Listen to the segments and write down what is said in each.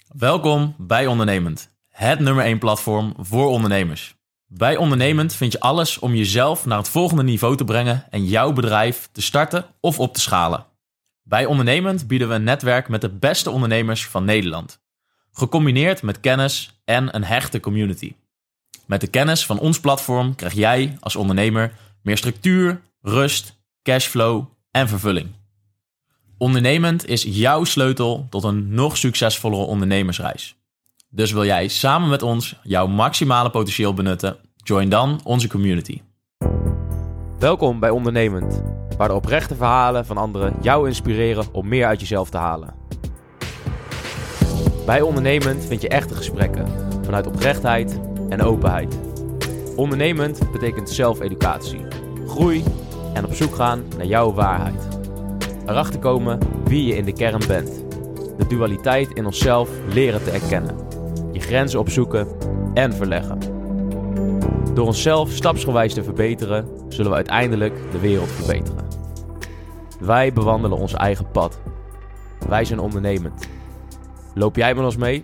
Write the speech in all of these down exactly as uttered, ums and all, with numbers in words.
Welkom bij Ondernemend, het nummer één platform voor ondernemers. Bij Ondernemend vind je alles om jezelf naar het volgende niveau te brengen en jouw bedrijf te starten of op te schalen. Bij Ondernemend bieden we een netwerk met de beste ondernemers van Nederland. Gecombineerd met kennis en een hechte community. Met de kennis van ons platform krijg jij als ondernemer meer structuur, rust, cashflow en vervulling. Ondernemend is jouw sleutel tot een nog succesvollere ondernemersreis. Dus wil jij samen met ons jouw maximale potentieel benutten? Join dan onze community. Welkom bij Ondernemend, waar de oprechte verhalen van anderen jou inspireren om meer uit jezelf te halen. Bij Ondernemend vind je echte gesprekken vanuit oprechtheid en openheid. Ondernemend betekent zelfeducatie, groei en op zoek gaan naar jouw waarheid. Erachter komen wie je in de kern bent. De dualiteit in onszelf leren te erkennen. Je grenzen opzoeken en verleggen. Door onszelf stapsgewijs te verbeteren, zullen we uiteindelijk de wereld verbeteren. Wij bewandelen ons eigen pad. Wij zijn ondernemend. Loop jij met ons mee?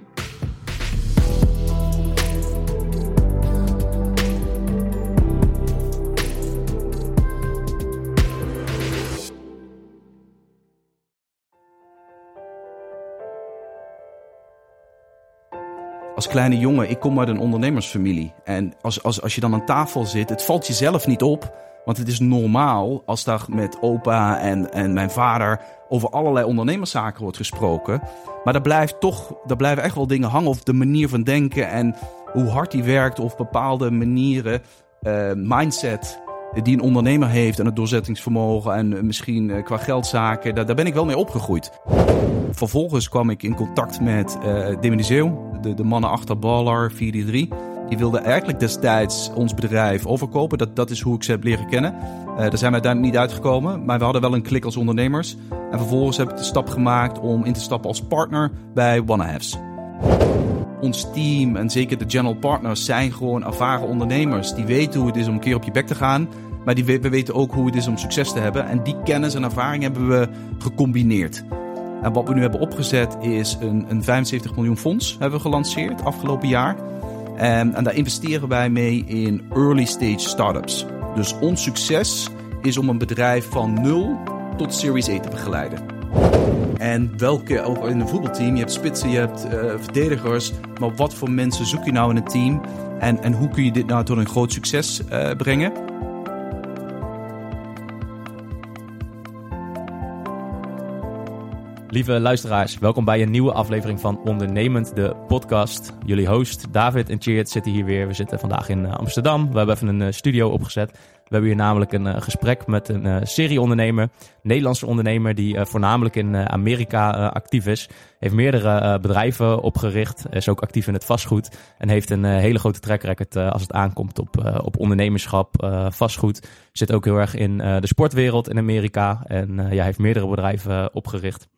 Als kleine jongen, ik kom uit een ondernemersfamilie. En als, als, als je dan aan tafel zit, het valt jezelf niet op. Want het is normaal als daar met opa en, en mijn vader over allerlei ondernemerszaken wordt gesproken. Maar daar blijft toch, daar blijven echt wel dingen hangen. Of de manier van denken en hoe hard die werkt. Of bepaalde manieren, uh, mindset die een ondernemer heeft. En het doorzettingsvermogen en misschien qua geldzaken. Daar, daar ben ik wel mee opgegroeid. Vervolgens kwam ik in contact met uh, Demi de Zeeuw, de, de mannen achter Baller vier drie drie. Die wilden eigenlijk destijds ons bedrijf overkopen. Dat, dat is hoe ik ze heb leren kennen. Uh, daar zijn we uiteindelijk niet uitgekomen, maar we hadden wel een klik als ondernemers. En vervolgens heb ik de stap gemaakt om in te stappen als partner bij OneHaves. Ons team en zeker de general partners zijn gewoon ervaren ondernemers. Die weten hoe het is om een keer op je bek te gaan. Maar die, we weten ook hoe het is om succes te hebben. En die kennis en ervaring hebben we gecombineerd. En wat we nu hebben opgezet is een, een vijfenzeventig miljoen fonds hebben we gelanceerd afgelopen jaar. En, en daar investeren wij mee in early stage startups. Dus ons succes is om een bedrijf van nul tot Series A te begeleiden. En welke, ook in een voetbalteam, je hebt spitsen, je hebt uh, verdedigers. Maar wat voor mensen zoek je nou in een team? En, en hoe kun je dit nou tot een groot succes uh, brengen? Lieve luisteraars, welkom bij een nieuwe aflevering van Ondernemend, de podcast. Jullie host David en Tjeerd zitten hier weer. We zitten vandaag in Amsterdam. We hebben even een studio opgezet. We hebben hier namelijk een uh, gesprek met een uh, serieondernemer. Een Nederlandse ondernemer die uh, voornamelijk in uh, Amerika uh, actief is. Heeft meerdere uh, bedrijven opgericht. Is ook actief in het vastgoed. En heeft een uh, hele grote track record uh, als het aankomt op, uh, op ondernemerschap, uh, vastgoed. Zit ook heel erg in uh, de sportwereld in Amerika. En uh, ja, heeft meerdere bedrijven uh, opgericht.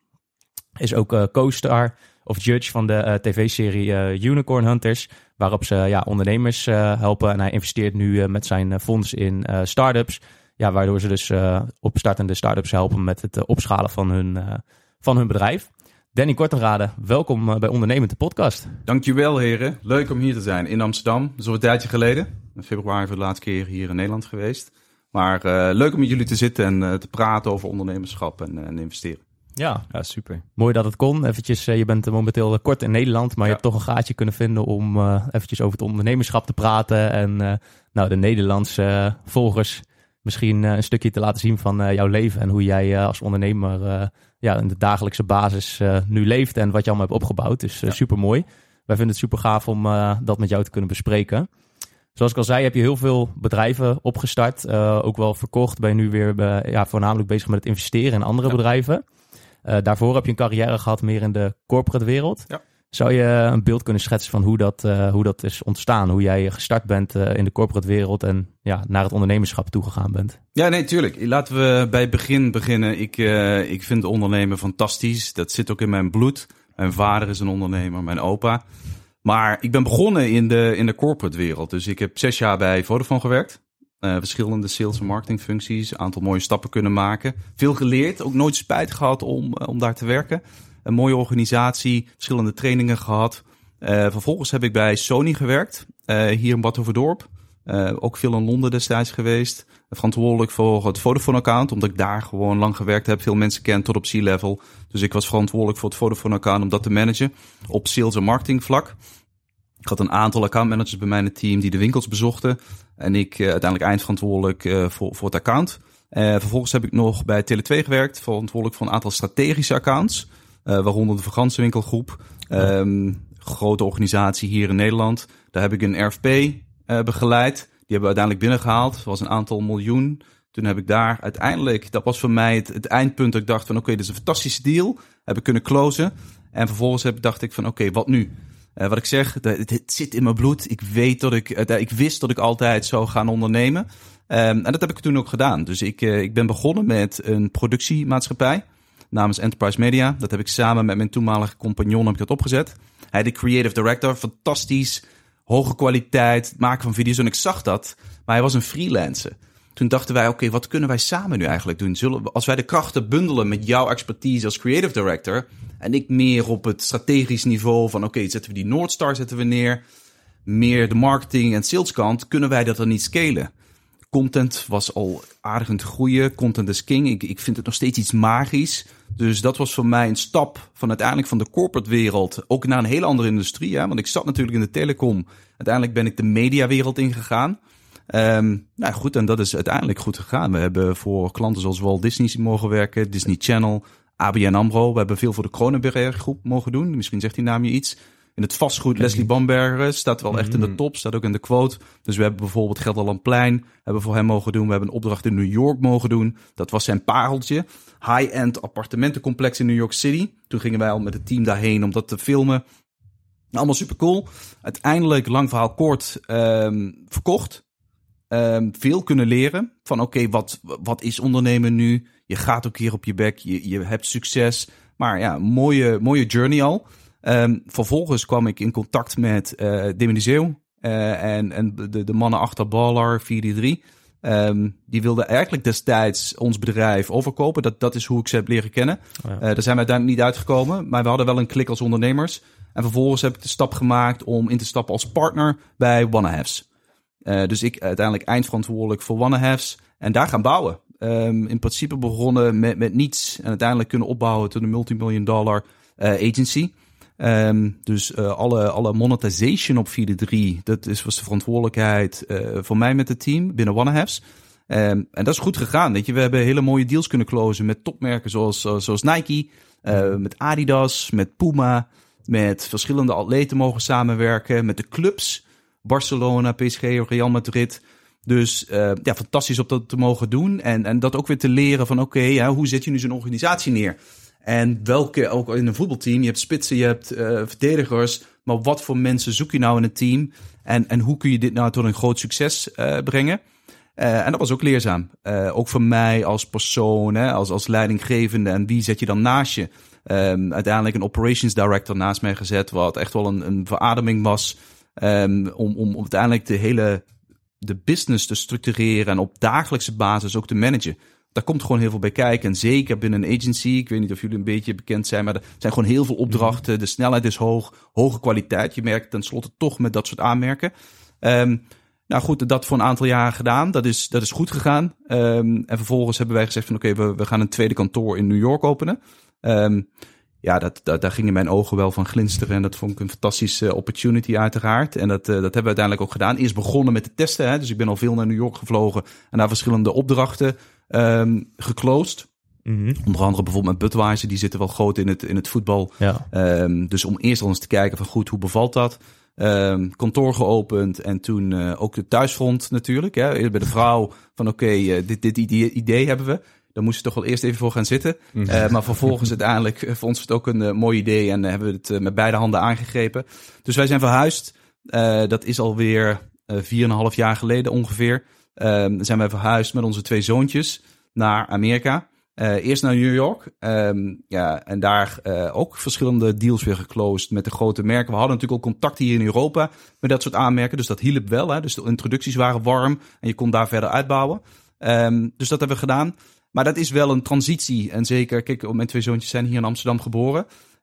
Is ook uh, co-star of judge van de uh, tv-serie uh, Unicorn Hunters. Waarop ze ja, ondernemers uh, helpen. En hij investeert nu uh, met zijn uh, fonds in uh, start-ups. Ja, waardoor ze dus uh, opstartende start-ups helpen met het uh, opschalen van hun, uh, van hun bedrijf. Danny Kortenrade, welkom uh, bij Ondernemend de podcast. Dankjewel heren. Leuk om hier te zijn in Amsterdam. Dat is al een tijdje geleden. In februari voor de laatste keer hier in Nederland geweest. Maar uh, leuk om met jullie te zitten en uh, te praten over ondernemerschap en, uh, en investeren. Ja, ja, super. Mooi dat het kon. Eventjes, uh, je bent momenteel kort in Nederland, maar ja. Je hebt toch een gaatje kunnen vinden om uh, eventjes over het ondernemerschap te praten. En uh, nou, de Nederlandse uh, volgers misschien uh, een stukje te laten zien van uh, jouw leven. En hoe jij uh, als ondernemer uh, ja, in de dagelijkse basis uh, nu leeft en wat je allemaal hebt opgebouwd. Dus uh, ja. Super mooi. Wij vinden het super gaaf om uh, dat met jou te kunnen bespreken. Zoals ik al zei, heb je heel veel bedrijven opgestart. Uh, ook wel verkocht. Ben je nu weer uh, ja, voornamelijk bezig met het investeren in andere ja. bedrijven. Uh, daarvoor heb je een carrière gehad meer in de corporate wereld. Ja. Zou je een beeld kunnen schetsen van hoe dat, uh, hoe dat is ontstaan? Hoe jij gestart bent uh, in de corporate wereld en ja, naar het ondernemerschap toegegaan bent? Ja, nee, tuurlijk. Laten we bij het begin beginnen. Ik, uh, ik vind ondernemen fantastisch. Dat zit ook in mijn bloed. Mijn vader is een ondernemer, mijn opa. Maar ik ben begonnen in de, in de corporate wereld. Dus ik heb zes jaar bij Vodafone gewerkt. Uh, verschillende sales- en marketingfuncties. Een aantal mooie stappen kunnen maken. Veel geleerd. Ook nooit spijt gehad om, uh, om daar te werken. Een mooie organisatie, verschillende trainingen gehad. Uh, vervolgens heb ik bij Sony gewerkt, uh, hier in Bad Overdorp. Uh, ook veel in Londen destijds geweest. Verantwoordelijk voor het Vodafone-account, omdat ik daar gewoon lang gewerkt heb. Veel mensen ken tot op C-level. Dus ik was verantwoordelijk voor het Vodafone-account om dat te managen op sales- en marketing vlak. Ik had een aantal accountmanagers bij mijn team die de winkels bezochten. En ik uh, uiteindelijk eindverantwoordelijk uh, voor, voor het account. Uh, vervolgens heb ik nog bij Tele twee gewerkt, verantwoordelijk voor een aantal strategische accounts. Uh, waaronder de Vakantiewinkelgroep. Um, grote organisatie hier in Nederland. Daar heb ik een R F P uh, begeleid. Die hebben we uiteindelijk binnengehaald. Dat was een aantal miljoen. Toen heb ik daar uiteindelijk, dat was voor mij het, het eindpunt dat ik dacht van oké, okay, dit is een fantastische deal. Heb ik kunnen closen. En vervolgens heb, dacht ik van oké, okay, wat nu? Uh, wat ik zeg, het, het zit in mijn bloed. Ik weet dat ik, uh, ik wist dat ik altijd zou gaan ondernemen. Um, en dat heb ik toen ook gedaan. Dus ik, uh, ik ben begonnen met een productiemaatschappij namens Enterprise Media. Dat heb ik samen met mijn toenmalige compagnon heb ik dat opgezet. Hij de creative director, fantastisch, hoge kwaliteit, maken van video's. En ik zag dat, maar hij was een freelancer. Toen dachten wij, oké, okay, wat kunnen wij samen nu eigenlijk doen? Zullen we, als wij de krachten bundelen met jouw expertise als creative director en ik meer op het strategisch niveau van, oké, okay, zetten we die North Star zetten we neer, meer de marketing en sales kant, kunnen wij dat dan niet scalen? Content was al aardig aan het groeien. Content is king. Ik, ik vind het nog steeds iets magisch. Dus dat was voor mij een stap van uiteindelijk van de corporate wereld ook naar een hele andere industrie. Hè? Want ik zat natuurlijk in de telecom. Uiteindelijk ben ik de mediawereld ingegaan. Um, nou goed, en dat is uiteindelijk goed gegaan. We hebben voor klanten zoals Walt Disney mogen werken, Disney Channel, A B N AMRO. We hebben veel voor de Cronenberg groep mogen doen. Misschien zegt die naam je iets. In het vastgoed, Leslie Bamberger staat wel echt in de top, staat ook in de quote. Dus we hebben bijvoorbeeld Gelderlandplein, hebben voor hem mogen doen. We hebben een opdracht in New York mogen doen. Dat was zijn pareltje. High-end appartementencomplex in New York City. Toen gingen wij al met het team daarheen om dat te filmen. Allemaal super cool. Uiteindelijk, lang verhaal kort, um, verkocht. Um, veel kunnen leren van oké, okay, wat, wat is ondernemen nu? Je gaat ook hier op je bek, je, je hebt succes. Maar ja, mooie, mooie journey al. Um, vervolgens kwam ik in contact met uh, Demi de Zeeuw uh, en, en de, de mannen achter Baller vier drie drie. Um, die wilden eigenlijk destijds ons bedrijf overkopen. Dat, dat is hoe ik ze heb leren kennen. Oh ja. uh, daar zijn we uiteindelijk niet uitgekomen, maar we hadden wel een klik als ondernemers. En vervolgens heb ik de stap gemaakt om in te stappen als partner bij Wannahalves. Uh, dus ik uiteindelijk eindverantwoordelijk voor Wannahalves en daar gaan bouwen. Um, in principe begonnen met, met niets en uiteindelijk kunnen opbouwen tot een multimillion dollar uh, agency. Um, dus uh, alle, alle monetization op vier drie, dat is, was de verantwoordelijkheid uh, voor mij met het team binnen Wannahalves. Um, en dat is goed gegaan. Weet je, we hebben hele mooie deals kunnen closen met topmerken zoals, uh, zoals Nike, uh, met Adidas, met Puma, met verschillende atleten mogen samenwerken, met de clubs, Barcelona, P S G, Real Madrid. Dus uh, ja, fantastisch om dat te mogen doen en, en dat ook weer te leren van oké, okay, ja, hoe zet je nu zo'n organisatie neer? En welke, ook in een voetbalteam, je hebt spitsen, je hebt uh, verdedigers. Maar wat voor mensen zoek je nou in een team? En, en hoe kun je dit nou tot een groot succes uh, brengen? Uh, en dat was ook leerzaam. Uh, ook voor mij als persoon, hè, als, als leidinggevende. En wie zet je dan naast je? Um, uiteindelijk een operations director naast mij gezet. Wat echt wel een, een verademing was. Um, om, om uiteindelijk de hele de business te structureren. En op dagelijkse basis ook te managen. Daar komt gewoon heel veel bij kijken. En zeker binnen een agency. Ik weet niet of jullie een beetje bekend zijn. Maar er zijn gewoon heel veel opdrachten. De snelheid is hoog. Hoge kwaliteit. Je merkt tenslotte toch met dat soort aanmerken. Um, nou goed, dat voor een aantal jaren gedaan. Dat is, dat is goed gegaan. Um, en vervolgens hebben wij gezegd van oké, okay, we, we gaan een tweede kantoor in New York openen. Um, ja, dat, dat, daar gingen mijn ogen wel van glinsteren. En dat vond ik een fantastische opportunity uiteraard. En dat, uh, dat hebben we uiteindelijk ook gedaan. Eerst begonnen met de testen. Hè? Dus ik ben al veel naar New York gevlogen. En daar verschillende opdrachten um, geclosed. Mm-hmm. Onder andere bijvoorbeeld met Budweiser. Die zitten wel groot in het, in het voetbal. Ja. Um, dus om eerst al eens te kijken van goed, hoe bevalt dat? Um, kantoor geopend en toen uh, ook de thuisfront natuurlijk. Hè? Bij de vrouw van oké, okay, uh, dit, dit idee, idee hebben we. Daar moest je toch wel eerst even voor gaan zitten. Mm-hmm. Uh, maar vervolgens uiteindelijk uh, voor ons was het ook een uh, mooi idee en uh, hebben we het uh, met beide handen aangegrepen. Dus wij zijn verhuisd. Uh, dat is alweer uh, vier en een half jaar geleden ongeveer. Uh, zijn wij verhuisd met onze twee zoontjes naar Amerika. Uh, eerst naar New York. Um, ja, en daar uh, ook verschillende deals weer geclosed met de grote merken. We hadden natuurlijk ook contact hier in Europa met dat soort aanmerken. Dus dat hielp wel. Hè? Dus de introducties waren warm en je kon daar verder uitbouwen. Um, dus dat hebben we gedaan. Maar dat is wel een transitie. En zeker, kijk, mijn twee zoontjes zijn hier in Amsterdam geboren.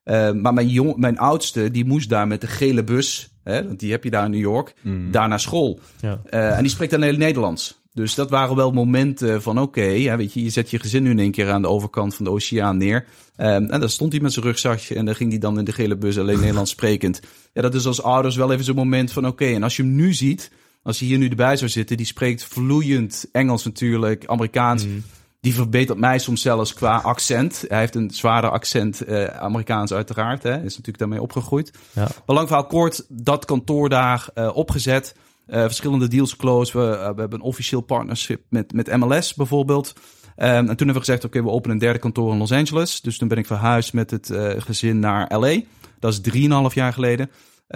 Uh, maar mijn, jong, mijn oudste, die moest daar met de gele bus, hè, want die heb je daar in New York, mm. daar naar school. Ja. Uh, en die spreekt alleen Nederlands. Dus dat waren wel momenten van oké, okay, weet je, je zet je gezin nu in één keer aan de overkant van de oceaan neer. Um, en daar stond hij met zijn rugzakje en dan ging hij dan in de gele bus alleen Nederlands sprekend. Ja, dat is als ouders wel even zo'n moment van oké, okay, en als je hem nu ziet, als hij hier nu erbij zou zitten, die spreekt vloeiend Engels natuurlijk, Amerikaans. Mm. Die verbetert mij soms zelfs qua accent. Hij heeft een zwaarder accent, uh, Amerikaans uiteraard. Hè. Is natuurlijk daarmee opgegroeid. Ja. Maar lang verhaal kort, dat kantoor daar uh, opgezet. Uh, verschillende deals closed. We, uh, we hebben een officieel partnership met, met M L S bijvoorbeeld. Um, en toen hebben we gezegd, oké, okay, we openen een derde kantoor in Los Angeles. Dus toen ben ik verhuisd met het uh, gezin naar L A. Dat is drieënhalf jaar geleden.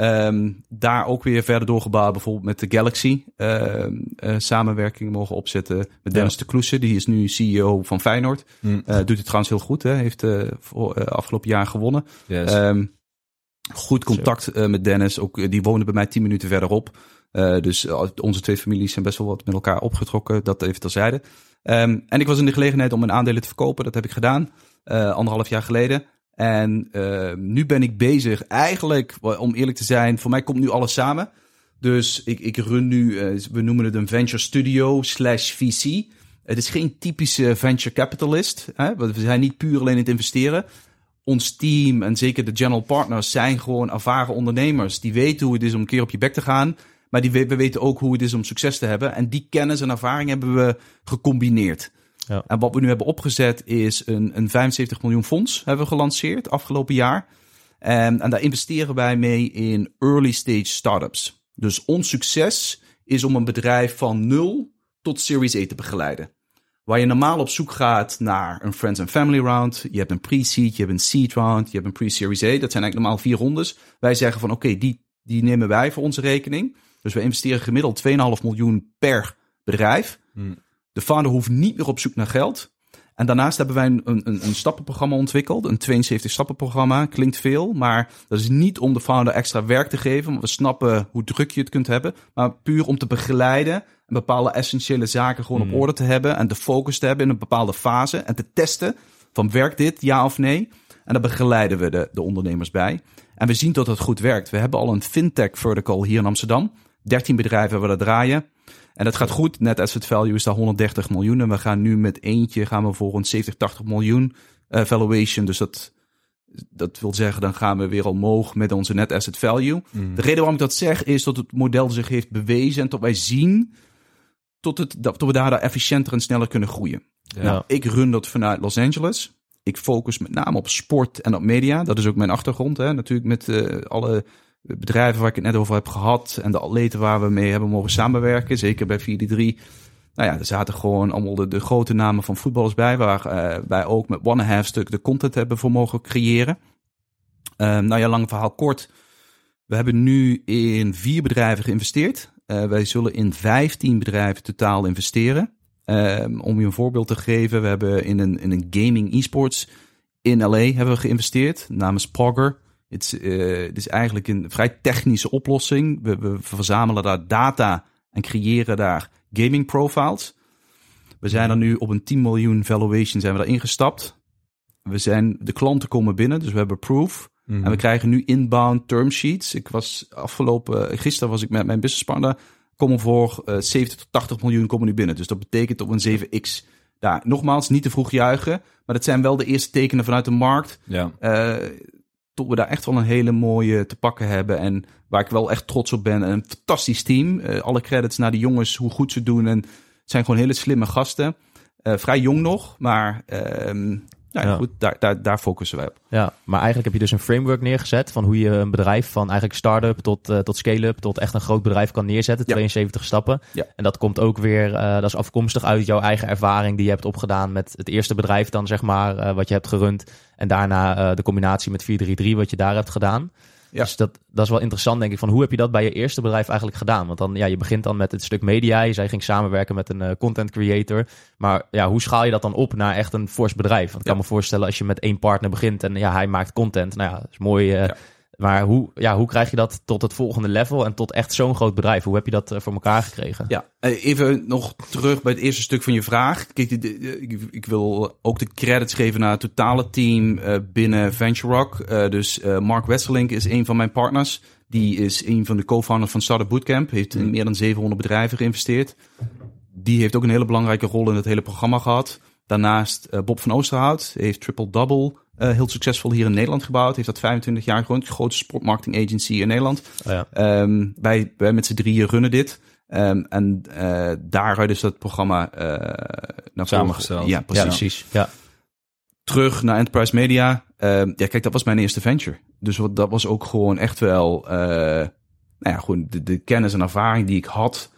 Um, daar ook weer verder doorgebouwd, bijvoorbeeld met de Galaxy. Uh, uh, samenwerking mogen opzetten met Dennis ja. de Kloese. Die is nu C E O van Feyenoord. Mm. Uh, doet het trouwens heel goed. Hè? Heeft uh, voor, uh, afgelopen jaar gewonnen. Yes. Um, goed contact uh, met Dennis. Ook, uh, die wonen bij mij tien minuten verderop. Uh, dus uh, onze twee families zijn best wel wat met elkaar opgetrokken. Dat even terzijde. Um, en ik was in de gelegenheid om mijn aandelen te verkopen. Dat heb ik gedaan. Uh, anderhalf jaar geleden. En uh, nu ben ik bezig, eigenlijk, om eerlijk te zijn, voor mij komt nu alles samen. Dus ik, ik run nu, uh, we noemen het een venture studio slash V C. Het is geen typische venture capitalist. Hè? We zijn niet puur alleen in het investeren. Ons team en zeker de general partners zijn gewoon ervaren ondernemers. Die weten hoe het is om een keer op je bek te gaan. Maar die, we weten ook hoe het is om succes te hebben. En die kennis en ervaring hebben we gecombineerd. Ja. En wat we nu hebben opgezet is een, een vijfenzeventig miljoen fonds hebben we gelanceerd afgelopen jaar. En, en daar investeren wij mee in early stage startups. Dus ons succes is om een bedrijf van nul tot Series A te begeleiden. Waar je normaal op zoek gaat naar een friends and family round. Je hebt een pre-seed, je hebt een seed round, je hebt een pre-series A. Dat zijn eigenlijk normaal vier rondes. Wij zeggen van oké, okay, die, die nemen wij voor onze rekening. Dus we investeren gemiddeld twee komma vijf miljoen per bedrijf. Hmm. De founder hoeft niet meer op zoek naar geld. En daarnaast hebben wij een, een, een stappenprogramma ontwikkeld. Een tweeënzeventig stappenprogramma. Klinkt veel, maar dat is niet om de founder extra werk te geven. Want we snappen hoe druk je het kunt hebben. Maar puur om te begeleiden en bepaalde essentiële zaken gewoon mm. op orde te hebben. En de focus te hebben in een bepaalde fase. En te testen van werkt dit, ja of nee. En daar begeleiden we de, de ondernemers bij. En we zien dat het goed werkt. We hebben al een fintech vertical hier in Amsterdam. dertien bedrijven hebben we dat draaien. En dat gaat goed. Net asset value is daar honderddertig miljoen. En we gaan nu met eentje gaan we voor een zeventig, tachtig miljoen uh, valuation. Dus dat, dat wil zeggen, dan gaan we weer omhoog met onze net asset value. Mm. De reden waarom ik dat zeg is dat het model zich heeft bewezen. En dat wij zien tot het, dat we daar efficiënter en sneller kunnen groeien. Ja. Nou, ik run dat vanuit Los Angeles. Ik focus met name op sport en op media. Dat is ook mijn achtergrond. Hè. Natuurlijk met uh, alle bedrijven waar ik het net over heb gehad en de atleten waar we mee hebben mogen samenwerken, zeker bij vier drie. Nou ja, er zaten gewoon allemaal de, de grote namen van voetballers bij, waar uh, wij ook met One and a Half stuk de content hebben voor mogen creëren. Uh, nou ja, lang verhaal kort. We hebben nu in vier bedrijven geïnvesteerd. Uh, wij zullen in vijftien bedrijven totaal investeren. Uh, om je een voorbeeld te geven, we hebben in een, in een gaming e-sports in L A hebben we geïnvesteerd, namens Pogger. Het is, uh, het is eigenlijk een vrij technische oplossing. We, we verzamelen daar data en creëren daar gaming profiles. We zijn er nu op een tien miljoen valuation zijn we daar ingestapt. We zijn, de klanten komen binnen, dus we hebben proof. Mm-hmm. En we krijgen nu inbound term sheets. Ik was afgelopen, gisteren was ik met mijn businesspartner. Komen voor uh, zeventig tot tachtig miljoen komen nu binnen. Dus dat betekent op een zeven x. Daar, nogmaals, niet te vroeg juichen. Maar dat zijn wel de eerste tekenen vanuit de markt. Ja. Uh, tot we daar echt wel een hele mooie te pakken hebben. En waar ik wel echt trots op ben. Een fantastisch team. Uh, alle credits naar de jongens, hoe goed ze doen. En het zijn gewoon hele slimme gasten. Uh, vrij jong nog, maar... Uh, Nou ja, ja. Goed, daar, daar, daar focussen wij op. Ja, maar eigenlijk heb je dus een framework neergezet van hoe je een bedrijf van eigenlijk start-up tot, uh, tot scale-up tot echt een groot bedrijf kan neerzetten. Ja. tweeënzeventig stappen. Ja. En dat komt ook weer, uh, dat is afkomstig uit jouw eigen ervaring die je hebt opgedaan met het eerste bedrijf dan zeg maar, uh, wat je hebt gerund. En daarna uh, de combinatie met vier drie drie wat je daar hebt gedaan. Ja. Dus dat, dat is wel interessant, denk ik, van hoe heb je dat bij je eerste bedrijf eigenlijk gedaan? Want dan, ja, je begint dan met het stuk media. Je zei, je ging samenwerken met een uh, content creator. Maar ja, hoe schaal je dat dan op naar echt een fors bedrijf? Want ik ja. kan me voorstellen, als je met één partner begint en ja, hij maakt content. Nou ja, dat is mooi. Uh, ja. Maar hoe, ja, hoe krijg je dat tot het volgende level en tot echt zo'n groot bedrijf? Hoe heb je dat uh, voor elkaar gekregen? Ja, even nog terug bij het eerste stuk van je vraag. Kijk, de, de, de, ik, ik wil ook de credits geven naar het totale team uh, binnen VentureRock. Uh, dus uh, Mark Wesselink is een van mijn partners. Die is een van de co-founders van Startup Bootcamp. Heeft in meer dan zevenhonderd bedrijven geïnvesteerd. Die heeft ook een hele belangrijke rol in het hele programma gehad. Daarnaast uh, Bob van Oosterhout heeft Triple Double uh, heel succesvol hier in Nederland gebouwd. Heeft dat vijfentwintig jaar gewoon, de grootste sportmarketing agency in Nederland. Oh ja. um, wij, wij met z'n drieën runnen dit. Um, en uh, daaruit is dat programma uh, naar samengesteld. Ja, precies. Ja, precies. Ja. Terug naar Enterprise Media. Um, ja, kijk, dat was mijn eerste venture. Dus wat, dat was ook gewoon echt wel uh, nou ja, gewoon de, de kennis en ervaring die ik had.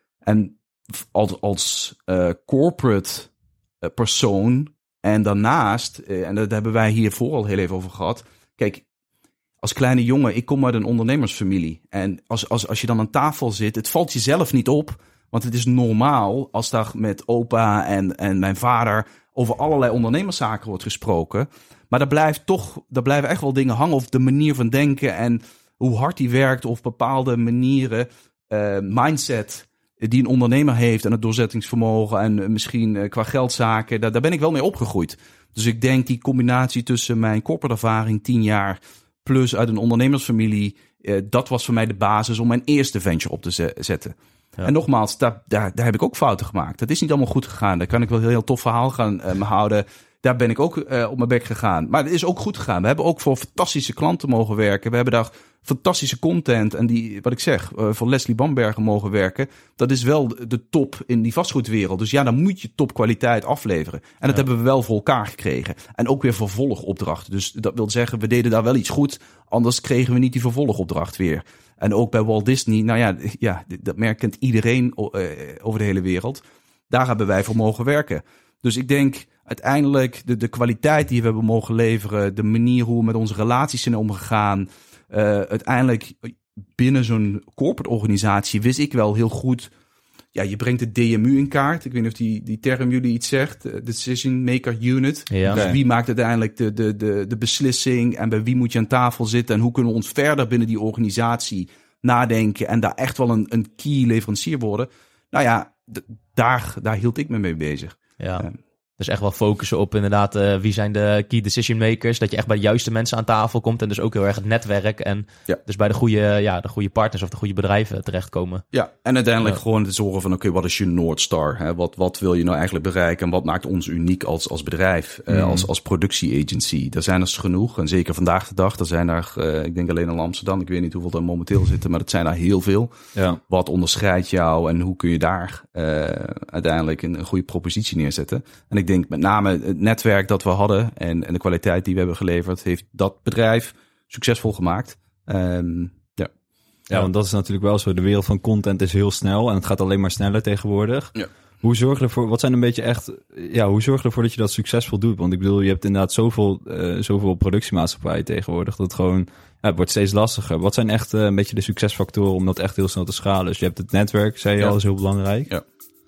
En als, als uh, corporate uh, persoon en daarnaast, uh, en dat hebben wij hiervoor al heel even over gehad. Kijk, als kleine jongen, ik kom uit een ondernemersfamilie. En als, als, als je dan aan tafel zit, het valt jezelf niet op. Want het is normaal als daar met opa en, en mijn vader over allerlei ondernemerszaken wordt gesproken. Maar daar blijft toch, daar blijven echt wel dingen hangen. Of de manier van denken en hoe hard die werkt. Of bepaalde manieren, uh, mindset die een ondernemer heeft. En het doorzettingsvermogen en misschien uh, qua geldzaken. Daar, daar ben ik wel mee opgegroeid. Dus ik denk die combinatie tussen mijn corporate ervaring, tien jaar... plus uit een ondernemersfamilie, uh, dat was voor mij de basis om mijn eerste venture op te ze- zetten. Ja. En nogmaals, daar, daar, daar heb ik ook fouten gemaakt. Dat is niet allemaal goed gegaan. Daar kan ik wel een heel, heel tof verhaal gaan uh, me houden. Daar ben ik ook uh, op mijn bek gegaan. Maar het is ook goed gegaan. We hebben ook voor fantastische klanten mogen werken. We hebben daar fantastische content. En die, wat ik zeg, uh, voor Leslie Bamberger mogen werken. Dat is wel de top in die vastgoedwereld. Dus ja, dan moet je topkwaliteit afleveren. En dat ja. hebben we wel voor elkaar gekregen. En ook weer vervolgopdrachten. Dus dat wil zeggen, we deden daar wel iets goed. Anders kregen we niet die vervolgopdracht weer. En ook bij Walt Disney, nou ja, ja dat merkt iedereen uh, over de hele wereld. Daar hebben wij voor mogen werken. Dus ik denk uiteindelijk de, de kwaliteit die we hebben mogen leveren, de manier hoe we met onze relaties zijn omgegaan. Uh, uiteindelijk binnen zo'n corporate organisatie wist ik wel heel goed. Ja, je brengt de D M U in kaart. Ik weet niet of die, die term jullie iets zegt. Uh, Decision Maker Unit. Ja. Dus Okay. wie maakt uiteindelijk de, de, de, de beslissing en bij wie moet je aan tafel zitten en hoe kunnen we ons verder binnen die organisatie nadenken en daar echt wel een, een key leverancier worden. Nou ja, d- daar, daar hield ik me mee bezig. Ja. Uh, Dus echt wel focussen op inderdaad uh, wie zijn de key decision makers. Dat je echt bij de juiste mensen aan tafel komt. En dus ook heel erg het netwerk. En Ja. dus bij de goede, ja, de goede partners of de goede bedrijven terechtkomen. Ja, en uiteindelijk Ja. gewoon te zorgen van, oké, okay, wat is je North Star? Hè? Wat, wat wil je nou eigenlijk bereiken? En wat maakt ons uniek als, als bedrijf, mm. uh, als, als productie-agency? Daar zijn er genoeg. En zeker vandaag de dag, er zijn er, uh, ik denk alleen in Amsterdam, ik weet niet hoeveel er momenteel zitten, maar dat zijn er heel veel. Ja. Wat onderscheidt jou en hoe kun je daar uh, uiteindelijk een, een goede propositie neerzetten? En ik denk met name het netwerk dat we hadden en, en de kwaliteit die we hebben geleverd, heeft dat bedrijf succesvol gemaakt. Um, ja. Ja, want dat is natuurlijk wel zo. De wereld van content is heel snel en het gaat alleen maar sneller tegenwoordig. Ja. Hoe zorg je ervoor, wat zijn een beetje echt, ja, hoe zorg je ervoor dat je dat succesvol doet? Want ik bedoel, je hebt inderdaad zoveel, uh, zoveel productiemaatschappijen tegenwoordig, dat het gewoon, ja, het wordt steeds lastiger. Wat zijn echt uh, een beetje de succesfactoren om dat echt heel snel te schalen? Dus je hebt het netwerk, zei je ja. al, is heel belangrijk. Ja.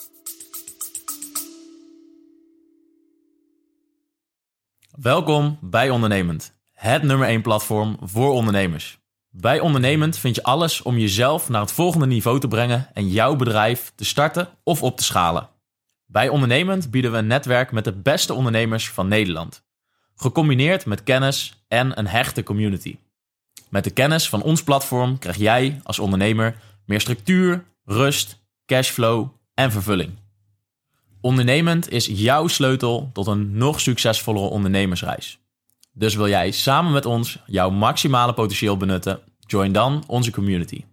Welkom bij Ondernemend, het nummer één platform voor ondernemers. Bij Ondernemend vind je alles om jezelf naar het volgende niveau te brengen en jouw bedrijf te starten of op te schalen. Bij Ondernemend bieden we een netwerk met de beste ondernemers van Nederland. Gecombineerd met kennis en een hechte community. Met de kennis van ons platform krijg jij als ondernemer meer structuur, rust, cashflow en vervulling. Ondernemend is jouw sleutel tot een nog succesvollere ondernemersreis. Dus wil jij samen met ons jouw maximale potentieel benutten? Join dan onze community.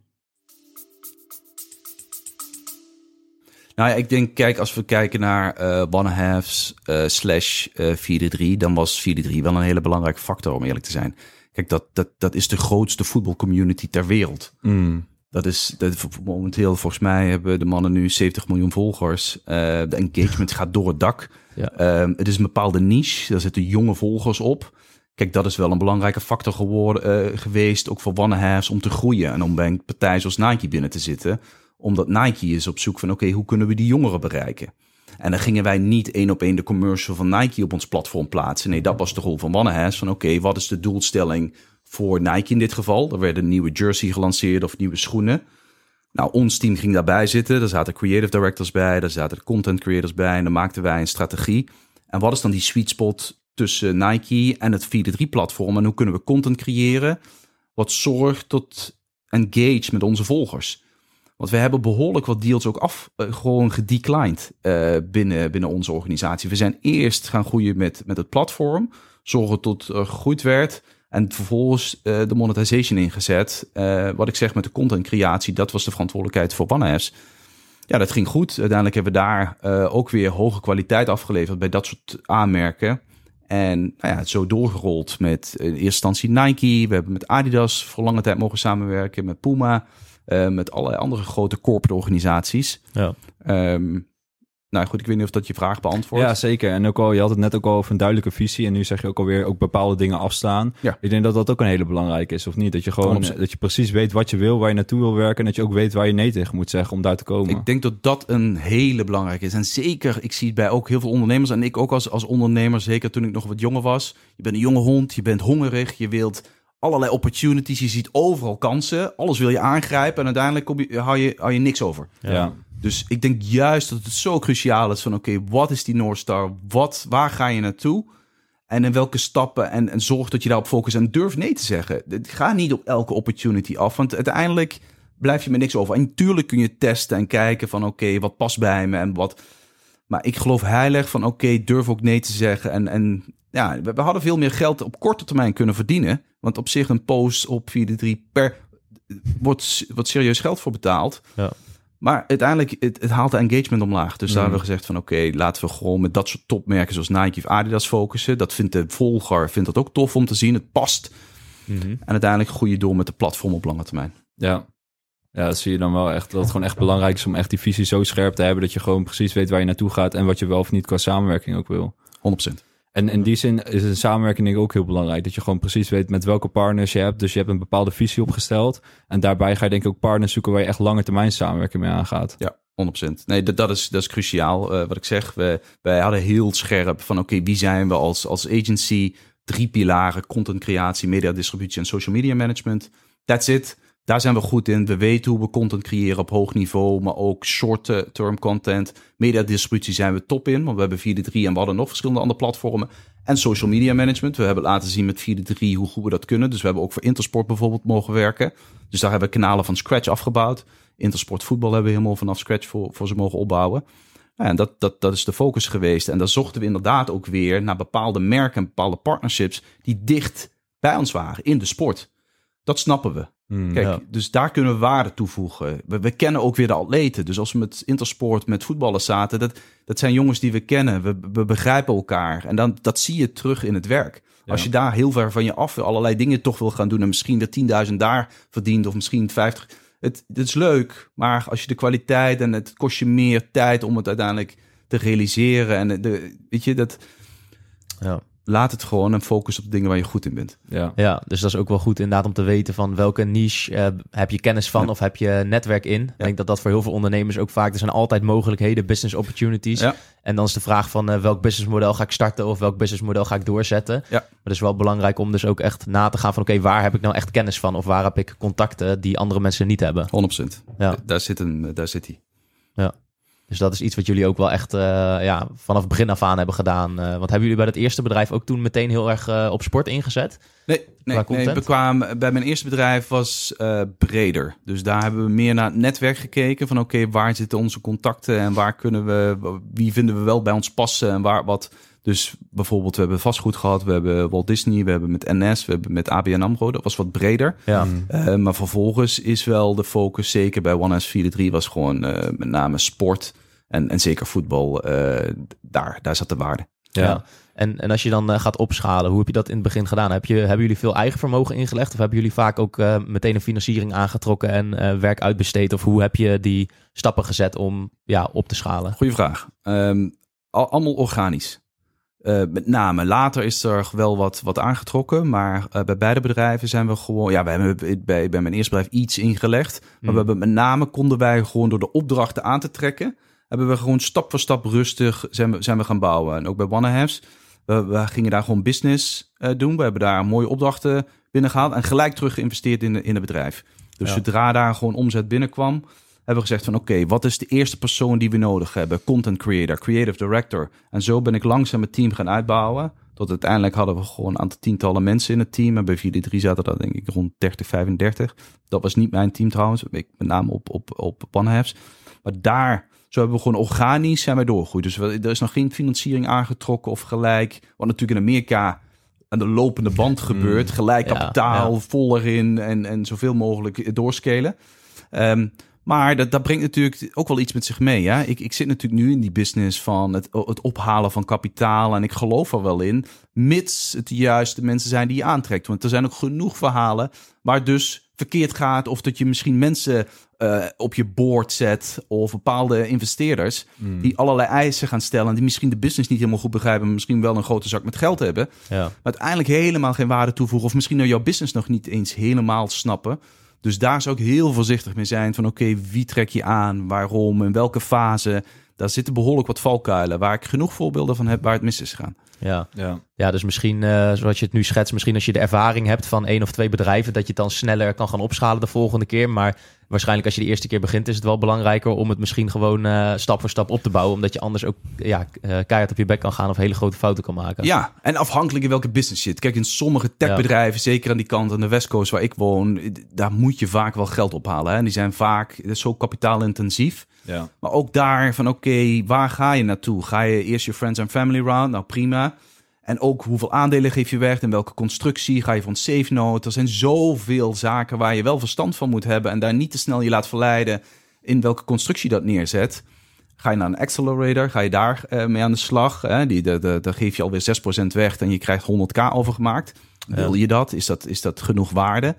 Nou ja, ik denk, kijk, als we kijken naar uh, one halves uh, slash uh, vier drie, dan was vier drie wel een hele belangrijke factor, om eerlijk te zijn. Kijk, dat, dat, dat is de grootste voetbalcommunity ter wereld. Mm. Dat is dat, momenteel, volgens mij hebben de mannen nu zeventig miljoen volgers. Uh, de engagement gaat door het dak. Ja. Uh, het is een bepaalde niche, daar zitten jonge volgers op. Kijk, dat is wel een belangrijke factor geworden, uh, geweest, ook voor one halves, om te groeien. En om bij een partij zoals Nike binnen te zitten. Omdat Nike is op zoek van, oké, okay, hoe kunnen we die jongeren bereiken? En dan gingen wij niet één op één de commercial van Nike op ons platform plaatsen. Nee, dat was de rol van one halves. Van oké, okay, wat is de doelstelling voor Nike in dit geval. Er werd een nieuwe jersey gelanceerd of nieuwe schoenen. Nou, ons team ging daarbij zitten. Daar zaten creative directors bij, daar zaten de content creators bij. En dan maakten wij een strategie. En wat is dan die sweet spot tussen Nike en het vier drie platform? En hoe kunnen we content creëren wat zorgt tot engage met onze volgers? Want we hebben behoorlijk wat deals ook af, uh, gewoon gedeclined uh, binnen, binnen onze organisatie. We zijn eerst gaan groeien met, met het platform, zorgen tot er gegroeid werd en vervolgens uh, de monetization ingezet. Uh, wat ik zeg met de content creatie, dat was de verantwoordelijkheid voor OneHabs. Ja, dat ging goed. Uiteindelijk hebben we daar uh, ook weer hoge kwaliteit afgeleverd bij dat soort aanmerken. En nou ja, zo doorgerold met in eerste instantie Nike. We hebben met Adidas voor lange tijd mogen samenwerken, met Puma. Uh, met allerlei andere grote corporate organisaties. Ja. Um, nou goed, ik weet niet of dat je vraag beantwoordt. Ja, zeker. En ook al, je had het net ook al over een duidelijke visie. En nu zeg je ook alweer ook bepaalde dingen afstaan. Ja. Ik denk dat dat ook een hele belangrijke is, of niet? Dat je gewoon, honderd procent. dat je precies weet wat je wil, waar je naartoe wil werken. En dat je ook weet waar je nee tegen moet zeggen om daar te komen. Ik denk dat dat een hele belangrijke is. En zeker, ik zie het bij ook heel veel ondernemers. En ik ook als, als ondernemer, zeker toen ik nog wat jonger was. Je bent een jonge hond, je bent hongerig, je wilt allerlei opportunities. Je ziet overal kansen. Alles wil je aangrijpen en uiteindelijk kom je, hou, je, hou je niks over. Ja. ja. Dus ik denk juist dat het zo cruciaal is van oké, okay, wat is die North Star? Wat, waar ga je naartoe? En in welke stappen? En, en zorg dat je daarop focust en durf nee te zeggen. Ga niet op elke opportunity af, want uiteindelijk blijf je met niks over. En natuurlijk kun je testen en kijken van oké, okay, wat past bij me en wat. Maar ik geloof heilig van oké, okay, durf ook nee te zeggen. En, en ja, we, we hadden veel meer geld op korte termijn kunnen verdienen. Want op zich een post op vier drie per wordt wat serieus geld voor betaald. Ja. Maar uiteindelijk, het, het haalt de engagement omlaag. Dus Mm. daar hebben we gezegd van oké, okay, laten we gewoon met dat soort topmerken zoals Nike of Adidas focussen. Dat vindt de volger vindt dat ook tof om te zien. Het past. Mm-hmm. En uiteindelijk groei je door met de platform op lange termijn. Ja. Ja, dat zie je dan wel echt. Dat het gewoon echt belangrijk is om echt die visie zo scherp te hebben dat je gewoon precies weet waar je naartoe gaat en wat je wel of niet qua samenwerking ook wil. honderd procent. En in die zin is een samenwerking denk ik ook heel belangrijk. Dat je gewoon precies weet met welke partners je hebt. Dus je hebt een bepaalde visie opgesteld. En daarbij ga je denk ik ook partners zoeken waar je echt lange termijn samenwerking mee aangaat. Ja, honderd procent. Nee, dat, dat, is, dat is cruciaal. Uh, wat ik zeg, we, wij hadden heel scherp van oké, okay, wie zijn we als, als agency? Drie pilaren, content creatie, media distributie en social media management. That's it. Daar zijn we goed in. We weten hoe we content creëren op hoog niveau, maar ook short-term content. Media distributie zijn we top in, want we hebben vier drie en we hadden nog verschillende andere platformen. En social media management. We hebben laten zien met vier drie hoe goed we dat kunnen. Dus we hebben ook voor Intersport bijvoorbeeld mogen werken. Dus daar hebben we kanalen van scratch afgebouwd. Intersport voetbal hebben we helemaal vanaf scratch voor, voor ze mogen opbouwen. Ja, en dat, dat, dat is de focus geweest. En daar zochten we inderdaad ook weer naar bepaalde merken en bepaalde partnerships die dicht bij ons waren in de sport. Dat snappen we. Hmm, Kijk, ja. dus daar kunnen we waarde toevoegen. We, we kennen ook weer de atleten. Dus als we met Intersport, met voetballers zaten, dat, dat zijn jongens die we kennen. We, we begrijpen elkaar. En dan, dat zie je terug in het werk. Ja. Als je daar heel ver van je af allerlei dingen toch wil gaan doen en misschien weer tienduizend daar verdient of misschien vijftig. Het, het is leuk, maar als je de kwaliteit en het kost je meer tijd om het uiteindelijk te realiseren. En de, weet je, dat Ja. laat het gewoon en focus op dingen waar je goed in bent. Ja. Ja, dus dat is ook wel goed inderdaad om te weten van welke niche uh, heb je kennis van Ja. of heb je netwerk in. Ik denk dat dat voor heel veel ondernemers ook vaak, er zijn altijd mogelijkheden, business opportunities. Ja. En dan is de vraag van uh, welk businessmodel ga ik starten of welk businessmodel ga ik doorzetten. Ja. Maar het is wel belangrijk om dus ook echt na te gaan van oké, okay, waar heb ik nou echt kennis van of waar heb ik contacten die andere mensen niet hebben. honderd procent. Ja. Daar zit een, daar zit hij. Dus dat is iets wat jullie ook wel echt uh, ja, vanaf begin af aan hebben gedaan. Uh, want hebben jullie bij dat eerste bedrijf ook toen meteen heel erg uh, op sport ingezet? Nee, nee, nee content? we kwamen, bij mijn eerste bedrijf was uh, breder. Dus daar hebben we meer naar het netwerk gekeken. Van oké, okay, waar zitten onze contacten en waar kunnen we, wie vinden we wel bij ons passen en waar wat. Dus bijvoorbeeld, we hebben vastgoed gehad, we hebben Walt Disney, we hebben met N S, we hebben met A B N AMRO. Dat was wat breder. Ja. Hmm. Uh, maar vervolgens is wel de focus, zeker bij OneHabs vier drie, was gewoon uh, met name sport en, en zeker voetbal. Uh, daar, daar zat de waarde. Ja. Ja. En, en als je dan uh, gaat opschalen, hoe heb je dat in het begin gedaan? Heb je, hebben jullie veel eigen vermogen ingelegd? Of hebben jullie vaak ook uh, meteen een financiering aangetrokken en uh, werk uitbesteed? Of hoe heb je die stappen gezet om ja, op te schalen? Goeie vraag. Um, al, allemaal organisch. Uh, met name later is er wel wat, wat aangetrokken. Maar uh, bij beide bedrijven zijn we gewoon... Ja, we hebben bij, bij mijn eerste bedrijf iets ingelegd. Maar Hmm. we hebben met name konden wij gewoon door de opdrachten aan te trekken... hebben we gewoon stap voor stap rustig zijn we, zijn we gaan bouwen. En ook bij OneHabs. We We, we gingen daar gewoon business uh, doen. We hebben daar mooie opdrachten binnengehaald en gelijk terug geïnvesteerd in, in het bedrijf. Dus ja. zodra daar gewoon omzet binnenkwam, hebben we gezegd van oké, okay, wat is de eerste persoon die we nodig hebben? Content creator, creative director. En zo ben ik langzaam het team gaan uitbouwen. Tot uiteindelijk hadden we gewoon een aantal tientallen mensen in het team. En bij vier D drie zaten dat denk ik rond dertig, vijfendertig. Dat was niet mijn team trouwens. Ik met name op, op, op OneHabs. Maar daar, zo hebben we gewoon organisch zijn wij doorgegroeid. Dus er is nog geen financiering aangetrokken of gelijk. Wat natuurlijk in Amerika aan de lopende band gebeurt. Mm, gelijk kapitaal, ja, ja. vol erin en, en zoveel mogelijk doorscalen. Um, Maar dat, dat brengt natuurlijk ook wel iets met zich mee. Hè? Ik, ik zit natuurlijk nu in die business van het, het ophalen van kapitaal. En ik geloof er wel in, mits het de juiste mensen zijn die je aantrekt. Want er zijn ook genoeg verhalen waar het dus verkeerd gaat. Of dat je misschien mensen uh, op je board zet. Of bepaalde investeerders mm. die allerlei eisen gaan stellen. Die misschien de business niet helemaal goed begrijpen. Maar misschien wel een grote zak met geld hebben. Ja. Maar uiteindelijk helemaal geen waarde toevoegen. Of misschien nou jouw business nog niet eens helemaal snappen. Dus daar zou ik heel voorzichtig mee zijn van oké, okay, wie trek je aan, waarom, in welke fase. Daar zitten behoorlijk wat valkuilen waar ik genoeg voorbeelden van heb waar het mis is gegaan. Ja, ja. ja dus misschien, uh, zoals je het nu schetst, misschien als je de ervaring hebt van één of twee bedrijven, dat je het dan sneller kan gaan opschalen de volgende keer. Maar waarschijnlijk als je de eerste keer begint, is het wel belangrijker om het misschien gewoon uh, stap voor stap op te bouwen. Omdat je anders ook ja, uh, keihard op je bek kan gaan of hele grote fouten kan maken. Ja, en afhankelijk in welke business je zit. Kijk, in sommige techbedrijven, ja. zeker aan die kant aan de West Coast waar ik woon, daar moet je vaak wel geld ophalen. Hè? En die zijn vaak zo kapitaalintensief. Ja. Maar ook daar van oké, okay, waar ga je naartoe? Ga je eerst je friends and family round? Nou prima. En ook hoeveel aandelen geef je weg en welke constructie? Ga je van safe note? Er zijn zoveel zaken waar je wel verstand van moet hebben en daar niet te snel je laat verleiden in welke constructie dat neerzet. Ga je naar een accelerator, ga je daar uh, mee aan de slag. Hè? Die, de, de, daar geef je alweer zes procent weg en je krijgt honderd k overgemaakt. Wil je dat? Is dat, is dat genoeg waarde?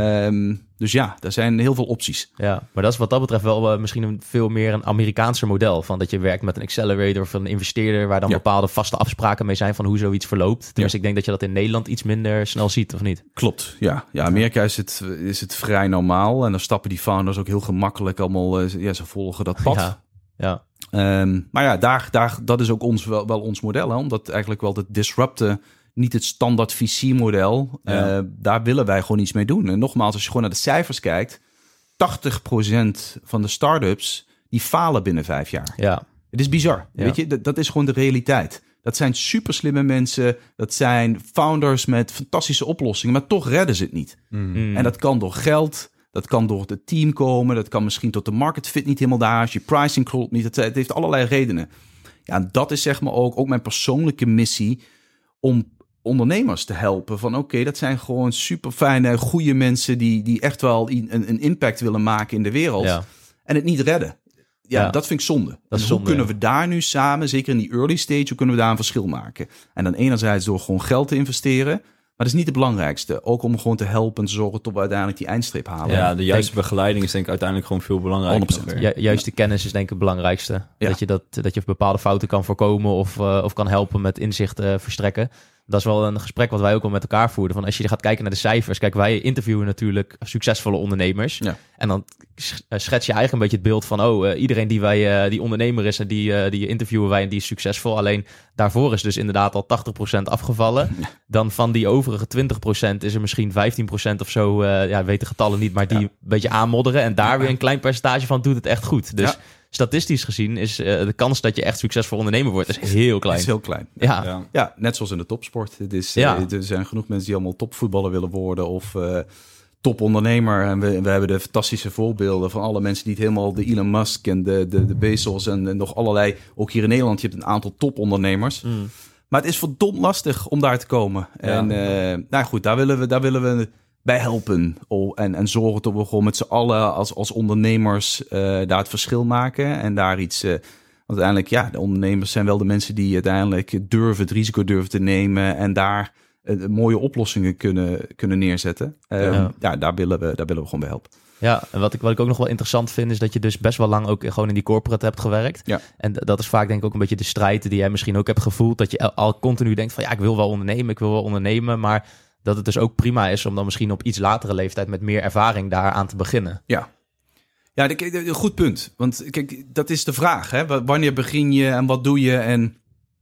Um, dus ja, er zijn heel veel opties. Ja, maar dat is wat dat betreft wel uh, misschien een veel meer een Amerikaanser model. Van dat je werkt met een accelerator of een investeerder waar dan ja. bepaalde vaste afspraken mee zijn van hoe zoiets verloopt. Dus ja. ik denk dat je dat in Nederland iets minder snel ziet, of niet? Klopt, ja. Ja, Amerika is het, is het vrij normaal. En dan stappen die founders ook heel gemakkelijk allemaal, uh, ja, ze volgen dat pad. Ja, ja. Um, maar ja, daar, daar, dat is ook ons, wel, wel ons model. Hè? Omdat eigenlijk wel het disrupten, niet het standaard V C-model. Ja. Uh, daar willen wij gewoon iets mee doen. En nogmaals, als je gewoon naar de cijfers kijkt, tachtig procent van de start-ups die falen binnen vijf jaar. Ja. Het is bizar. Ja. Weet je, dat, dat is gewoon de realiteit. Dat zijn super slimme mensen. Dat zijn founders met fantastische oplossingen, maar toch redden ze het niet. Mm. En dat kan door geld. Dat kan door het team komen. Dat kan misschien tot de market fit niet helemaal daar. Als je pricing klopt niet. Het, het heeft allerlei redenen. Ja, en dat is zeg maar ook, ook mijn persoonlijke missie om ondernemers te helpen. Van oké, okay, dat zijn gewoon super fijne, goede mensen die, die echt wel een, een impact willen maken in de wereld. Ja. En het niet redden. Ja, ja, dat vind ik zonde. Dat dus hoe zonde, kunnen ja. we daar nu samen, zeker in die early stage, hoe kunnen we daar een verschil maken? En dan enerzijds door gewoon geld te investeren. Maar dat is niet het belangrijkste. Ook om gewoon te helpen en te zorgen tot we uiteindelijk die eindstreep halen. Ja, de juiste denk, begeleiding is denk ik uiteindelijk gewoon veel belangrijker. Ja, juist de kennis is denk ik het belangrijkste. Ja. Dat je dat, dat je bepaalde fouten kan voorkomen of, uh, of kan helpen met inzicht uh, verstrekken. Dat is wel een gesprek wat wij ook al met elkaar voerden. Van als je gaat kijken naar de cijfers. Kijk, wij interviewen natuurlijk succesvolle ondernemers. Ja. En dan schets je eigenlijk een beetje het beeld van... oh, uh, iedereen die wij uh, die ondernemer is en die, uh, die interviewen wij en die is succesvol. Alleen daarvoor is dus inderdaad al tachtig procent afgevallen. Ja. Dan van die overige twintig procent is er misschien vijftien procent of zo... Uh, ja, weet de getallen niet, maar die ja. een beetje aanmodderen. En daar ja. weer een klein percentage van doet het echt goed. Dus... Ja. Statistisch gezien is uh, de kans dat je echt succesvol ondernemer wordt is heel klein. Is heel klein. Ja. Ja. ja, net zoals in de topsport. Het is, ja. uh, er zijn genoeg mensen die allemaal topvoetballer willen worden of uh, topondernemer. En we, we hebben de fantastische voorbeelden van alle mensen die het helemaal... de Elon Musk en de, de, de Bezos en, en nog allerlei... Ook hier in Nederland, je hebt een aantal topondernemers. Mm. Maar het is verdomd lastig om daar te komen. Ja. En uh, nou goed, daar willen we... Daar willen we bij helpen oh, en, en zorgen dat we gewoon met z'n allen als, als ondernemers uh, daar het verschil maken en daar iets... Uh, want uiteindelijk, ja, de ondernemers zijn wel de mensen die uiteindelijk durven, het risico durven te nemen en daar uh, mooie oplossingen kunnen, kunnen neerzetten. Uh, ja. ja, daar willen we, daar willen we gewoon bij helpen. Ja, en wat ik, wat ik ook nog wel interessant vind is dat je dus best wel lang ook gewoon in die corporate hebt gewerkt. Ja. En dat is vaak denk ik ook een beetje de strijd die jij misschien ook hebt gevoeld. Dat je al continu denkt van ja, ik wil wel ondernemen, ik wil wel ondernemen, maar... dat het dus ook prima is om dan misschien op iets latere leeftijd... met meer ervaring daar aan te beginnen. Ja, ja, een goed punt. Want kijk, dat is de vraag. Hè? Wanneer begin je en wat doe je? En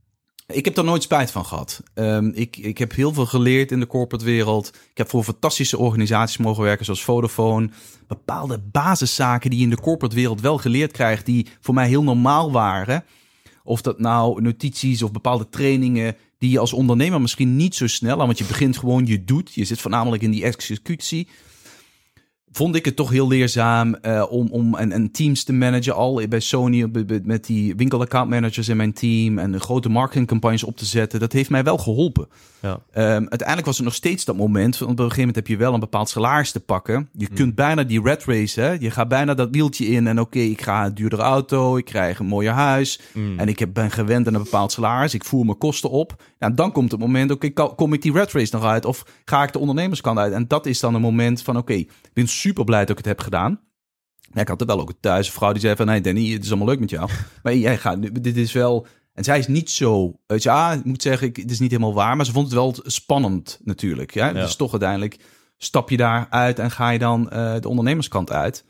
Ik heb daar nooit spijt van gehad. Um, ik, ik heb heel veel geleerd in de corporate wereld. Ik heb voor fantastische organisaties mogen werken, zoals Vodafone. Bepaalde basiszaken die je in de corporate wereld wel geleerd krijgt, die voor mij heel normaal waren. Of dat nou notities of bepaalde trainingen die je als ondernemer misschien niet zo snel aan, want je begint gewoon, je doet. Je zit voornamelijk in die executie. Vond ik het toch heel leerzaam uh, om, om en, en teams te managen. Al bij Sony met die winkelaccount managers in mijn team en de grote marketingcampagnes op te zetten. Dat heeft mij wel geholpen. Ja. Um, uiteindelijk was het nog steeds dat moment. Want op een gegeven moment heb je wel een bepaald salaris te pakken. Je mm. kunt bijna die rat race, hè? Je gaat bijna dat wieltje in. En oké, okay, ik ga een duurdere auto. Ik krijg een mooier huis. Mm. En ik heb, ben gewend aan een bepaald salaris. Ik voer mijn kosten op. Ja, en dan komt het moment, oké, okay, kom ik die rat race nog uit? Of ga ik de ondernemerskant uit? En dat is dan een moment van, oké, okay, ik ben super blij dat ik het heb gedaan. Ja, ik had er wel ook een thuis vrouw die zei van, nee Danny, het is allemaal leuk met jou. Maar jij gaat nu, dit is wel... En zij is niet zo... Weet je, ah, ik moet zeggen, ik, het is niet helemaal waar, maar ze vond het wel spannend natuurlijk. Ja? Ja. Dus toch uiteindelijk stap je daar uit en ga je dan uh, de ondernemerskant uit.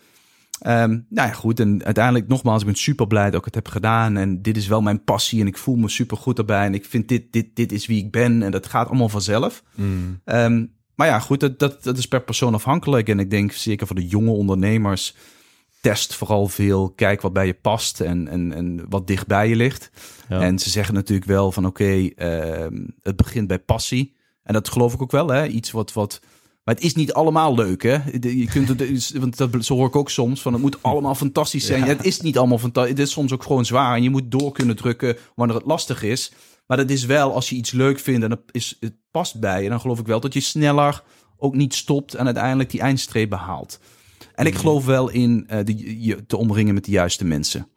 Um, nou ja, goed. En uiteindelijk nogmaals, ik ben super blij dat ik het heb gedaan. En dit is wel mijn passie en ik voel me super goed erbij. En ik vind dit, dit, dit is wie ik ben en dat gaat allemaal vanzelf. Mm. Um, maar ja, goed, dat, dat, dat is per persoon afhankelijk. En ik denk zeker voor de jonge ondernemers, test vooral veel. Kijk wat bij je past en, en, en wat dicht bij je ligt. Ja. En ze zeggen natuurlijk wel van oké, okay, uh, het begint bij passie. En dat geloof ik ook wel, hè? Iets wat... wat maar het is niet allemaal leuk, hè? Je kunt het, want dat zo hoor ik ook soms, van het moet allemaal fantastisch zijn. Ja. Ja, het is niet allemaal fantastisch. Het is soms ook gewoon zwaar en je moet door kunnen drukken wanneer het lastig is. Maar dat is wel, als je iets leuk vindt en het, is, het past bij je, dan geloof ik wel dat je sneller ook niet stopt en uiteindelijk die eindstreep behaalt. En ik geloof wel in uh, de, je te omringen met de juiste mensen.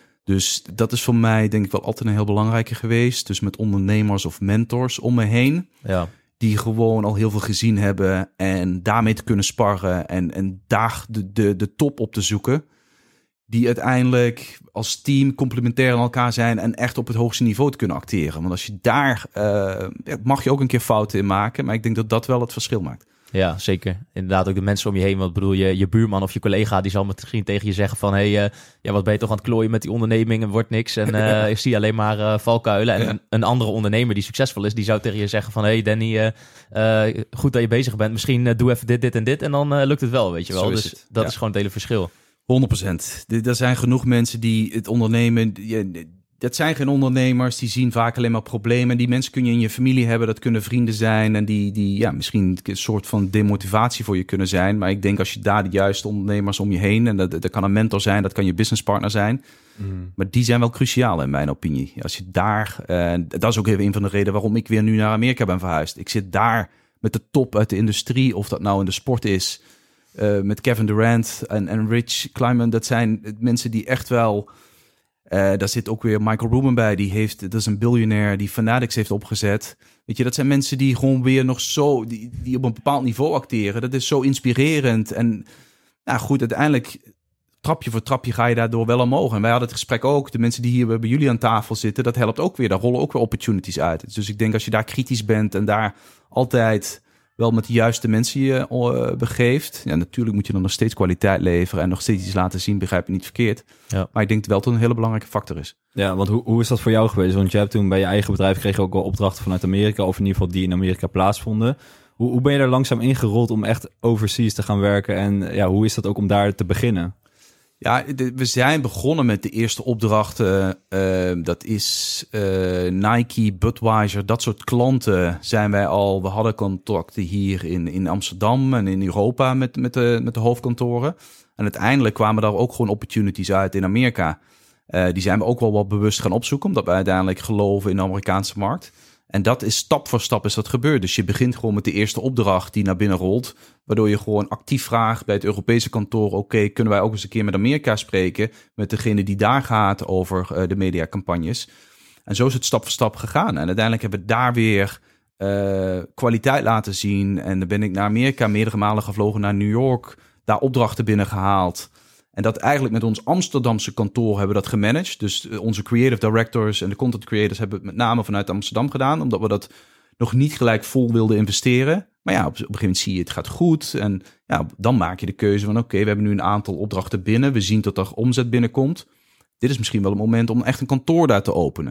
Dus dat is voor mij denk ik wel altijd een heel belangrijke geweest. Dus met ondernemers of mentors om me heen. Ja. Die gewoon al heel veel gezien hebben en daarmee te kunnen sparren en, en daar de, de, de top op te zoeken. Die uiteindelijk als team complementair aan elkaar zijn en echt op het hoogste niveau te kunnen acteren. Want als je daar, uh, mag je ook een keer fouten in maken. Maar ik denk dat dat wel het verschil maakt. Ja, zeker. Inderdaad ook de mensen om je heen. Want bedoel, je, je buurman of je collega, die zal misschien tegen je zeggen van, hé, hey, uh, ja, wat ben je toch aan het klooien met die onderneming en wordt niks. En uh, ik zie alleen maar uh, valkuilen. En ja. een, een andere ondernemer die succesvol is, die zou tegen je zeggen van, hé hey Danny, uh, uh, goed dat je bezig bent. Misschien uh, doe even dit, dit en dit en dan uh, lukt het wel, weet je wel. Dus het. dat ja. is gewoon het hele verschil. honderd procent. Er zijn genoeg mensen die het ondernemen... Die, dat zijn geen ondernemers, die zien vaak alleen maar problemen. Die mensen kun je in je familie hebben, dat kunnen vrienden zijn. En die, die ja, misschien een soort van demotivatie voor je kunnen zijn. Maar ik denk als je daar de juiste ondernemers om je heen... en dat, dat kan een mentor zijn, dat kan je businesspartner zijn. Mm. Maar die zijn wel cruciaal in mijn opinie. Als je daar... Uh, dat is ook even een van de redenen waarom ik weer nu naar Amerika ben verhuisd. Ik zit daar met de top uit de industrie, of dat nou in de sport is... Uh, met Kevin Durant en, en Rich Kleiman. Dat zijn mensen die echt wel... Uh, daar zit ook weer Michael Rubin bij. Die heeft, dat is een biljonair die Fanatics heeft opgezet. Weet je, dat zijn mensen die gewoon weer nog zo... Die, die op een bepaald niveau acteren. Dat is zo inspirerend. En nou goed, uiteindelijk... trapje voor trapje ga je daardoor wel omhoog. En wij hadden het gesprek ook. De mensen die hier bij jullie aan tafel zitten... dat helpt ook weer. Daar rollen ook weer opportunities uit. Dus ik denk als je daar kritisch bent... en daar altijd... wel met de juiste mensen je uh, begeeft. Ja, natuurlijk moet je dan nog steeds kwaliteit leveren... en nog steeds iets laten zien, begrijp je niet verkeerd. Ja. Maar ik denk wel dat het een hele belangrijke factor is. Ja, want hoe, hoe is dat voor jou geweest? Want je hebt toen bij je eigen bedrijf... kreeg je ook wel opdrachten vanuit Amerika... of in ieder geval die in Amerika plaatsvonden. Hoe, hoe ben je daar langzaam ingerold om echt overseas te gaan werken? En ja, hoe is dat ook om daar te beginnen? Ja, de, we zijn begonnen met de eerste opdrachten. Uh, dat is uh, Nike, Budweiser, dat soort klanten zijn wij al. We hadden contacten hier in, in Amsterdam en in Europa met, met, de, met de hoofdkantoren. En uiteindelijk kwamen daar ook gewoon opportunities uit in Amerika. Uh, die zijn we ook wel wat bewust gaan opzoeken, omdat we uiteindelijk geloven in de Amerikaanse markt. En dat is stap voor stap is dat gebeurd. Dus je begint gewoon met de eerste opdracht die naar binnen rolt. Waardoor je gewoon actief vraagt bij het Europese kantoor... oké, okay, kunnen wij ook eens een keer met Amerika spreken... met degene die daar gaat over uh, de mediacampagnes. En zo is het stap voor stap gegaan. En uiteindelijk hebben we daar weer uh, kwaliteit laten zien. En dan ben ik naar Amerika meerdere malen gevlogen naar New York... daar opdrachten binnengehaald... En dat eigenlijk met ons Amsterdamse kantoor hebben we dat gemanaged. Dus onze creative directors en de content creators hebben het met name vanuit Amsterdam gedaan. Omdat we dat nog niet gelijk vol wilden investeren. Maar ja, op, op een gegeven moment zie je het gaat goed. En ja, dan maak je de keuze van oké, okay, we hebben nu een aantal opdrachten binnen. We zien dat er omzet binnenkomt. Dit is misschien wel het moment om echt een kantoor daar te openen.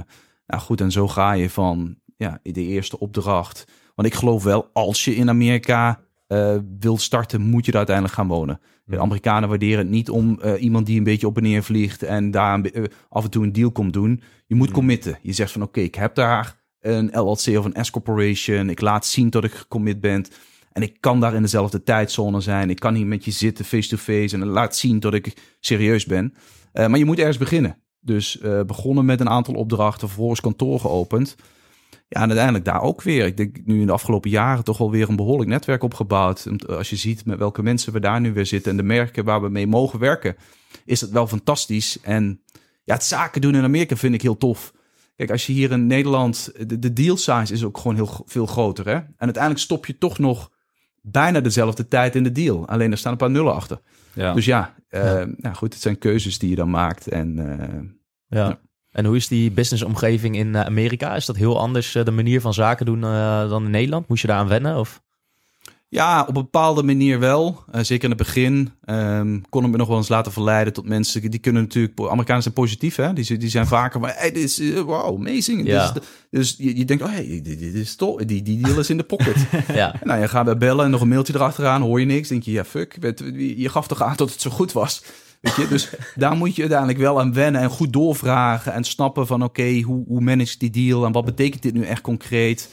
Nou goed, en zo ga je van ja, de eerste opdracht. Want ik geloof wel, als je in Amerika uh, wilt starten, moet je daar uiteindelijk gaan wonen. De Amerikanen waarderen het niet om uh, iemand die een beetje op en neer vliegt en daar een, uh, af en toe een deal komt doen. Je moet committen. Je zegt van oké, okay, ik heb daar een L L C of een S-corporation. Ik laat zien dat ik gecommit ben. En ik kan daar in dezelfde tijdzone zijn. Ik kan hier met je zitten face-to-face en laat zien dat ik serieus ben. Uh, maar je moet ergens beginnen. Dus uh, begonnen met een aantal opdrachten, vervolgens kantoor geopend. Ja, en uiteindelijk daar ook weer. Ik denk nu in de afgelopen jaren toch wel weer een behoorlijk netwerk opgebouwd. Als je ziet met welke mensen we daar nu weer zitten en de merken waar we mee mogen werken, is het wel fantastisch. En ja, het zaken doen in Amerika vind ik heel tof. Kijk, als je hier in Nederland, de, de deal size is ook gewoon heel veel groter. Hè? En uiteindelijk stop je toch nog bijna dezelfde tijd in de deal. Alleen er staan een paar nullen achter. Ja. Dus ja, uh, ja. Nou goed, het zijn keuzes die je dan maakt. En, uh, ja. ja. En hoe is die businessomgeving in Amerika? Is dat heel anders, de manier van zaken doen uh, dan in Nederland? Moest je daar aan wennen? Of? Ja, op een bepaalde manier wel. Uh, zeker in het begin um, kon ik me nog wel eens laten verleiden tot mensen. Die kunnen natuurlijk, Amerikanen zijn positief, hè? Die, die zijn vaker van, hey, dit is, uh, wow, amazing. Ja. Dit is, dus je, je denkt, oh, hey, dit, dit is tof. Die, die deal is in de pocket. Ja. Nou, je gaat bij bellen en nog een mailtje erachteraan, hoor je niks. Denk je, ja, fuck. Je gaf toch aan dat het zo goed was. Weet je? Dus daar moet je uiteindelijk wel aan wennen en goed doorvragen en snappen van, oké, okay, hoe, hoe manage die deal en wat betekent dit nu echt concreet?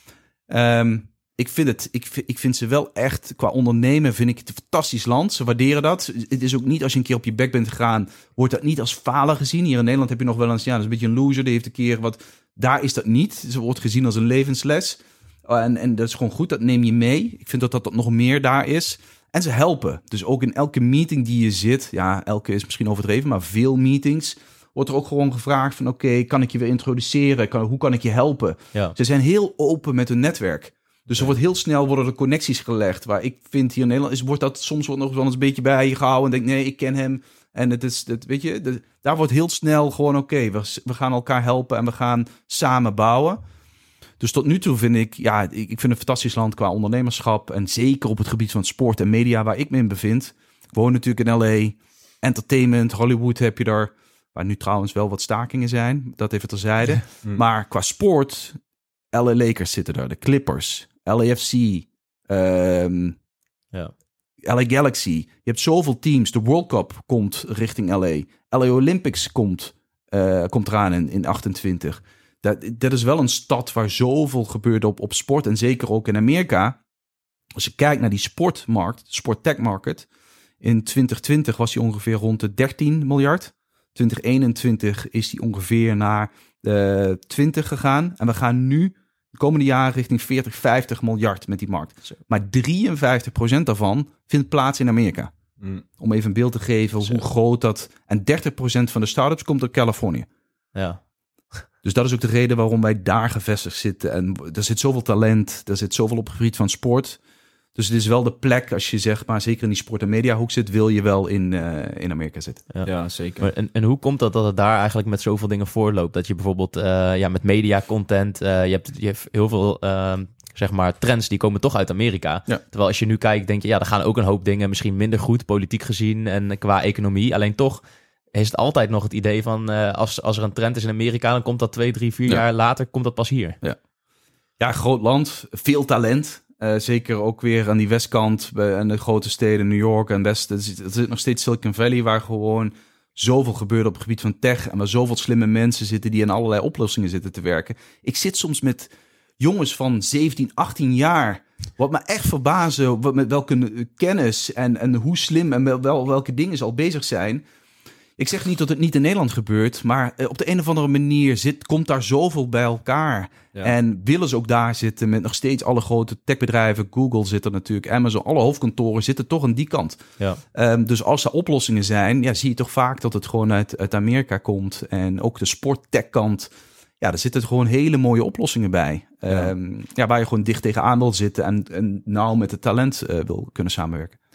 Um, Ik vind, het, ik, vind, ik vind ze wel echt, qua ondernemen vind ik het een fantastisch land. Ze waarderen dat. Het is ook niet, als je een keer op je bek bent gegaan, wordt dat niet als falen gezien. Hier in Nederland heb je nog wel eens, ja, dat is een beetje een loser. Die heeft een keer wat, daar is dat niet. Ze wordt gezien als een levensles. En, en dat is gewoon goed, dat neem je mee. Ik vind dat dat nog meer daar is. En ze helpen. Dus ook in elke meeting die je zit, ja, elke is misschien overdreven, maar veel meetings, wordt er ook gewoon gevraagd van, oké, okay, kan ik je weer introduceren? Kan, hoe kan ik je helpen? Ja. Ze zijn heel open met hun netwerk. Dus er wordt heel snel worden er connecties gelegd. Waar ik vind hier in Nederland is, wordt dat soms wordt nog wel eens een beetje bij je gehouden. En denk, nee, ik ken hem. En het is, het, weet je, de, daar wordt heel snel gewoon oké. Okay, we, we gaan elkaar helpen en we gaan samen bouwen. Dus tot nu toe vind ik, ja, ik, ik vind het een fantastisch land qua ondernemerschap. En zeker op het gebied van sport en media waar ik me in bevind. Ik woon natuurlijk in L A. Entertainment, Hollywood heb je daar. Waar nu trouwens wel wat stakingen zijn. Dat even terzijde. Mm. Maar qua sport, L A Lakers zitten daar. De Clippers. L A F C, um, ja. L A Galaxy. Je hebt zoveel teams. De World Cup komt richting L A. L A Olympics komt, uh, komt eraan in, in achtentwintig. Dat, dat is wel een stad waar zoveel gebeurt op, op sport. En zeker ook in Amerika. Als je kijkt naar die sportmarkt, sport-tech market. In twintig twintig was die ongeveer rond de dertien miljard. twintig eenentwintig is die ongeveer naar de twintig gegaan. En we gaan nu de komende jaren richting veertig, vijftig miljard met die markt. Zo. Maar drieënvijftig procent daarvan vindt plaats in Amerika. Mm. Om even een beeld te geven Zo. hoe groot dat... En dertig procent van de start-ups komt uit Californië. Ja. Dus dat is ook de reden waarom wij daar gevestigd zitten. En er zit zoveel talent, er zit zoveel op het gebied van sport. Dus het is wel de plek, als je zeg maar zeker in die sport- en mediahoek zit, wil je wel in, uh, in Amerika zitten. Ja, ja zeker. Maar en, en hoe komt dat dat het daar eigenlijk met zoveel dingen voorloopt? Dat je bijvoorbeeld uh, ja, met media-content, uh, je, hebt, je hebt heel veel uh, zeg maar trends die komen toch uit Amerika. Ja. Terwijl als je nu kijkt, denk je, ja, er gaan ook een hoop dingen misschien minder goed, politiek gezien en qua economie. Alleen toch is het altijd nog het idee van uh, als, als er een trend is in Amerika, dan komt dat twee, drie, vier ja. jaar later, komt dat pas hier. Ja, ja, groot land, veel talent. Uh, zeker ook weer aan die westkant en de grote steden, New York en Westen. Er zit nog steeds Silicon Valley, waar gewoon zoveel gebeurt op het gebied van tech. En waar zoveel slimme mensen zitten die aan allerlei oplossingen zitten te werken. Ik zit soms met jongens van zeventien, achttien jaar. Wat me echt verbazen, wat, met welke kennis en, en hoe slim en wel, welke dingen ze al bezig zijn. Ik zeg niet dat het niet in Nederland gebeurt, maar op de een of andere manier zit, komt daar zoveel bij elkaar. Ja. En willen ze ook daar zitten met nog steeds alle grote techbedrijven. Google zit er natuurlijk, Amazon, alle hoofdkantoren zitten toch aan die kant. Ja. Um, dus als er oplossingen zijn, ja, zie je toch vaak dat het gewoon uit, uit Amerika komt. En ook de sporttech-kant, ja, daar zitten gewoon hele mooie oplossingen bij. Ja. Um, ja, waar je gewoon dicht tegenaan wil zitten en, en nauw met het talent uh, wil kunnen samenwerken.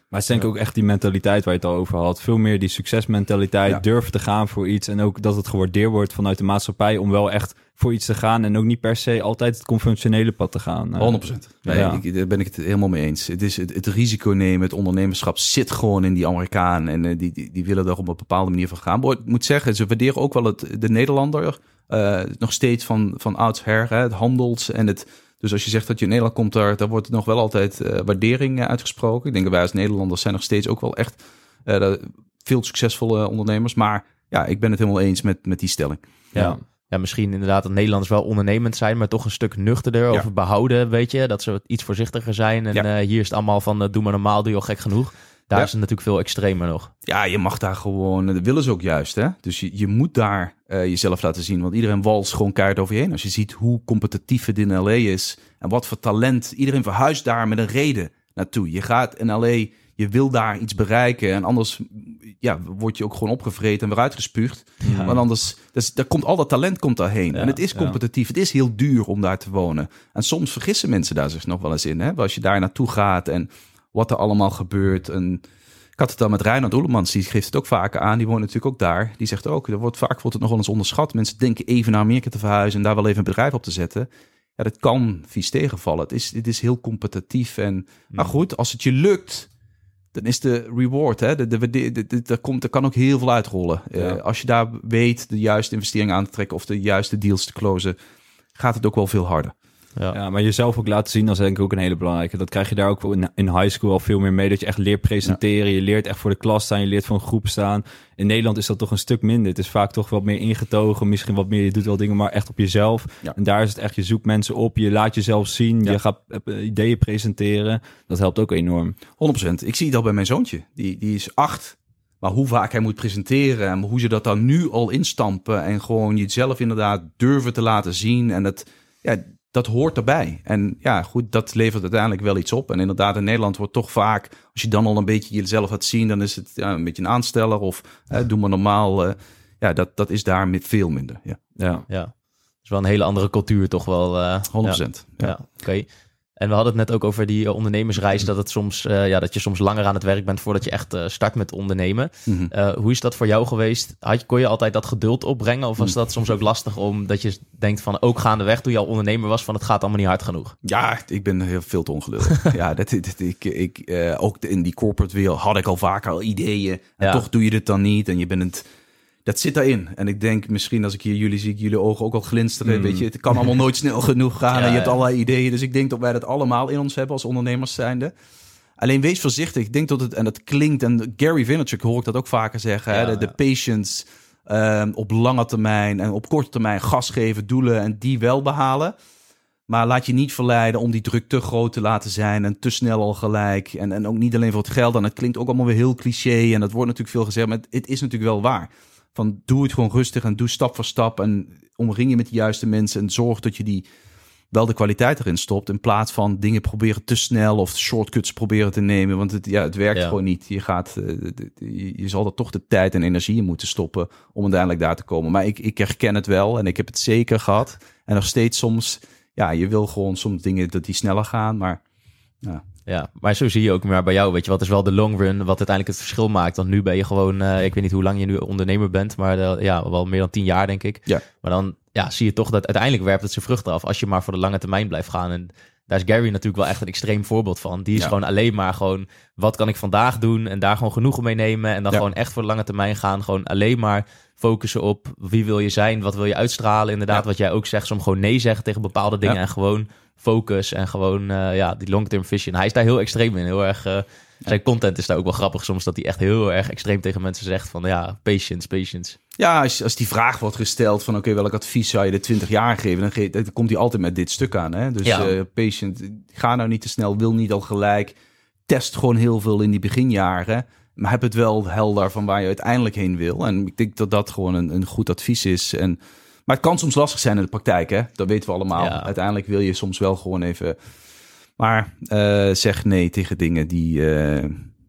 Maar het is denk ik ook echt die mentaliteit waar je het al over had. Veel meer die succesmentaliteit, Ja. durven te gaan voor iets. En ook dat het gewaardeerd wordt vanuit de maatschappij om wel echt voor iets te gaan. En ook niet per se altijd het conventionele pad te gaan. Uh, honderd procent. Nee, ja. ik, daar ben ik het helemaal mee eens. Het, is het, het risico nemen, het ondernemerschap zit gewoon in die Amerikanen. En uh, die, die, die willen er op een bepaalde manier van gaan. Maar ik moet zeggen, ze waarderen ook wel het, de Nederlander. Uh, nog steeds van, van oudsher, hè, het handels en het... Dus als je zegt dat je in Nederland komt, daar, daar wordt nog wel altijd uh, waardering uh, uitgesproken. Ik denk dat wij als Nederlanders zijn nog steeds ook wel echt uh, veel succesvolle ondernemers. Maar ja, ik ben het helemaal eens met, met die stelling. Ja. Ja. Ja, misschien inderdaad dat Nederlanders wel ondernemend zijn, maar toch een stuk nuchterder Ja. over behouden, weet je. Dat ze iets voorzichtiger zijn. En Ja. uh, hier is het allemaal van, uh, doe maar normaal, doe je al gek genoeg. Daar Ja. is het natuurlijk veel extremer nog. Ja, je mag daar gewoon, dat willen ze ook juist. Hè? Dus je, je moet daar uh, jezelf laten zien. Want iedereen walst gewoon keihard over je heen. Als je ziet hoe competitief het in L A is en wat voor talent. Iedereen verhuist daar met een reden naartoe. Je gaat in L A, je wil daar iets bereiken. En anders ja, word je ook gewoon opgevreten en weer uitgespuugd. Ja. Want anders, dus, daar komt, al dat talent komt daarheen. Ja, en het is competitief, het is heel duur om daar te wonen. En soms vergissen mensen daar zich nog wel eens in. Hè? Als je daar naartoe gaat en wat er allemaal gebeurt. En ik had het dan met Reinhard Oelemans, die geeft het ook vaker aan. Die woont natuurlijk ook daar. Die zegt ook, er wordt, vaak wordt het nog wel eens onderschat. Mensen denken even naar Amerika te verhuizen en daar wel even een bedrijf op te zetten. Ja, dat kan vies tegenvallen. Het is, het is heel competitief. En, maar goed, als het je lukt, dan is de reward, hè, de, de, de, de, de, er, komt, er kan ook heel veel uitrollen. Ja. Uh, als je daar weet de juiste investeringen aan te trekken of de juiste deals te closen, gaat het ook wel veel harder. Ja. Ja, maar jezelf ook laten zien, dat is denk ik ook een hele belangrijke. Dat krijg je daar ook in, in high school al veel meer mee. Dat je echt leert presenteren. Je leert echt voor de klas staan. Je leert voor een groep staan. In Nederland is dat toch een stuk minder. Het is vaak toch wat meer ingetogen. Misschien wat meer, je doet wel dingen, maar echt op jezelf. Ja. En daar is het echt, je zoekt mensen op. Je laat jezelf zien. Ja. Je gaat uh, ideeën presenteren. Dat helpt ook enorm. honderd procent. Ik zie het al bij mijn zoontje. Die, die is acht. Maar hoe vaak hij moet presenteren en hoe ze dat dan nu al instampen. En gewoon jezelf inderdaad durven te laten zien. En dat, ja, dat hoort erbij. En ja, goed, dat levert uiteindelijk wel iets op. En inderdaad, in Nederland wordt toch vaak, als je dan al een beetje jezelf laat zien, dan is het ja, een beetje een aansteller of eh, doe maar normaal. Uh, ja, dat, dat is daar met veel minder. Ja, Ja. Ja. Het is wel een hele andere cultuur toch wel. Uh, honderd procent. Ja, Ja. ja oké. Okay. En we hadden het net ook over die uh, ondernemersreis, dat, het soms, uh, ja, dat je soms langer aan het werk bent voordat je echt uh, start met ondernemen. Mm-hmm. Uh, hoe is dat voor jou geweest? Had je, kon je altijd dat geduld opbrengen? Of was dat soms ook lastig omdat je denkt van ook gaandeweg toen je al ondernemer was van het gaat allemaal niet hard genoeg? Ja, ik ben heel veel te ongeduldig. ja, dat, dat, ik, ik, uh, ook in die corporate wereld had ik al vaker al ideeën. En Ja. toch doe je dit dan niet. En je bent het... Dat zit daarin. En ik denk misschien als ik hier jullie zie, ik jullie ogen ook al glinsteren. Mm. Weet je, het kan allemaal nooit snel genoeg gaan. Ja, en je hebt ja. allerlei ideeën. Dus ik denk dat wij dat allemaal in ons hebben als ondernemers zijnde. Alleen wees voorzichtig. Ik denk dat het, en dat klinkt, en Gary Vaynerchuk hoor ik dat ook vaker zeggen. Ja, hè, de, de patience um, op lange termijn en op korte termijn gas geven, doelen en die wel behalen. Maar laat je niet verleiden om die druk te groot te laten zijn en te snel al gelijk. En, en ook niet alleen voor het geld. En het klinkt ook allemaal weer heel cliché en dat wordt natuurlijk veel gezegd. Maar het, het is natuurlijk wel waar. Van doe het gewoon rustig en doe stap voor stap. En omring je met de juiste mensen en zorg dat je die wel de kwaliteit erin stopt. In plaats van dingen proberen te snel of shortcuts proberen te nemen. Want het, ja, het werkt Ja. gewoon niet. Je, gaat, uh, je, je zal er toch de tijd en energie in moeten stoppen om uiteindelijk daar te komen. Maar ik, ik herken het wel en ik heb het zeker gehad. En nog steeds soms, ja, je wil gewoon soms dingen dat die sneller gaan. Maar ja. Ja, maar zo zie je ook maar bij jou, weet je, wat is wel de long run, wat uiteindelijk het verschil maakt. Want nu ben je gewoon, uh, ik weet niet hoe lang je nu ondernemer bent, maar uh, ja, wel meer dan tien jaar denk ik. Ja. Maar dan ja, zie je toch dat uiteindelijk werpt het zijn vruchten af als je maar voor de lange termijn blijft gaan. En daar is Gary natuurlijk wel echt een extreem voorbeeld van. Die is Ja. gewoon alleen maar gewoon, wat kan ik vandaag doen en daar gewoon genoegen mee nemen. En dan Ja. gewoon echt voor de lange termijn gaan. Gewoon alleen maar focussen op wie wil je zijn, wat wil je uitstralen. Inderdaad, Ja. wat jij ook zegt, soms gewoon nee zeggen tegen bepaalde dingen Ja. en gewoon focus en gewoon uh, ja, die long-term vision. Hij is daar heel extreem in, heel erg... Uh, zijn content is daar ook wel grappig soms, dat hij echt heel erg extreem tegen mensen zegt van ja, patience, patience. Ja, als, als die vraag wordt gesteld van oké, okay, welk advies zou je de twintig jaar geven? Dan, ge- dan komt hij altijd met dit stuk aan. Hè? Dus Ja. uh, patient, ga nou niet te snel, wil niet al gelijk. Test gewoon heel veel in die beginjaren. Maar heb het wel helder van waar je uiteindelijk heen wil. En ik denk dat dat gewoon een, een goed advies is. En, maar het kan soms lastig zijn in de praktijk, hè? Dat weten we allemaal. Ja. Uiteindelijk wil je soms wel gewoon even... Maar uh, zeg nee tegen dingen die, uh,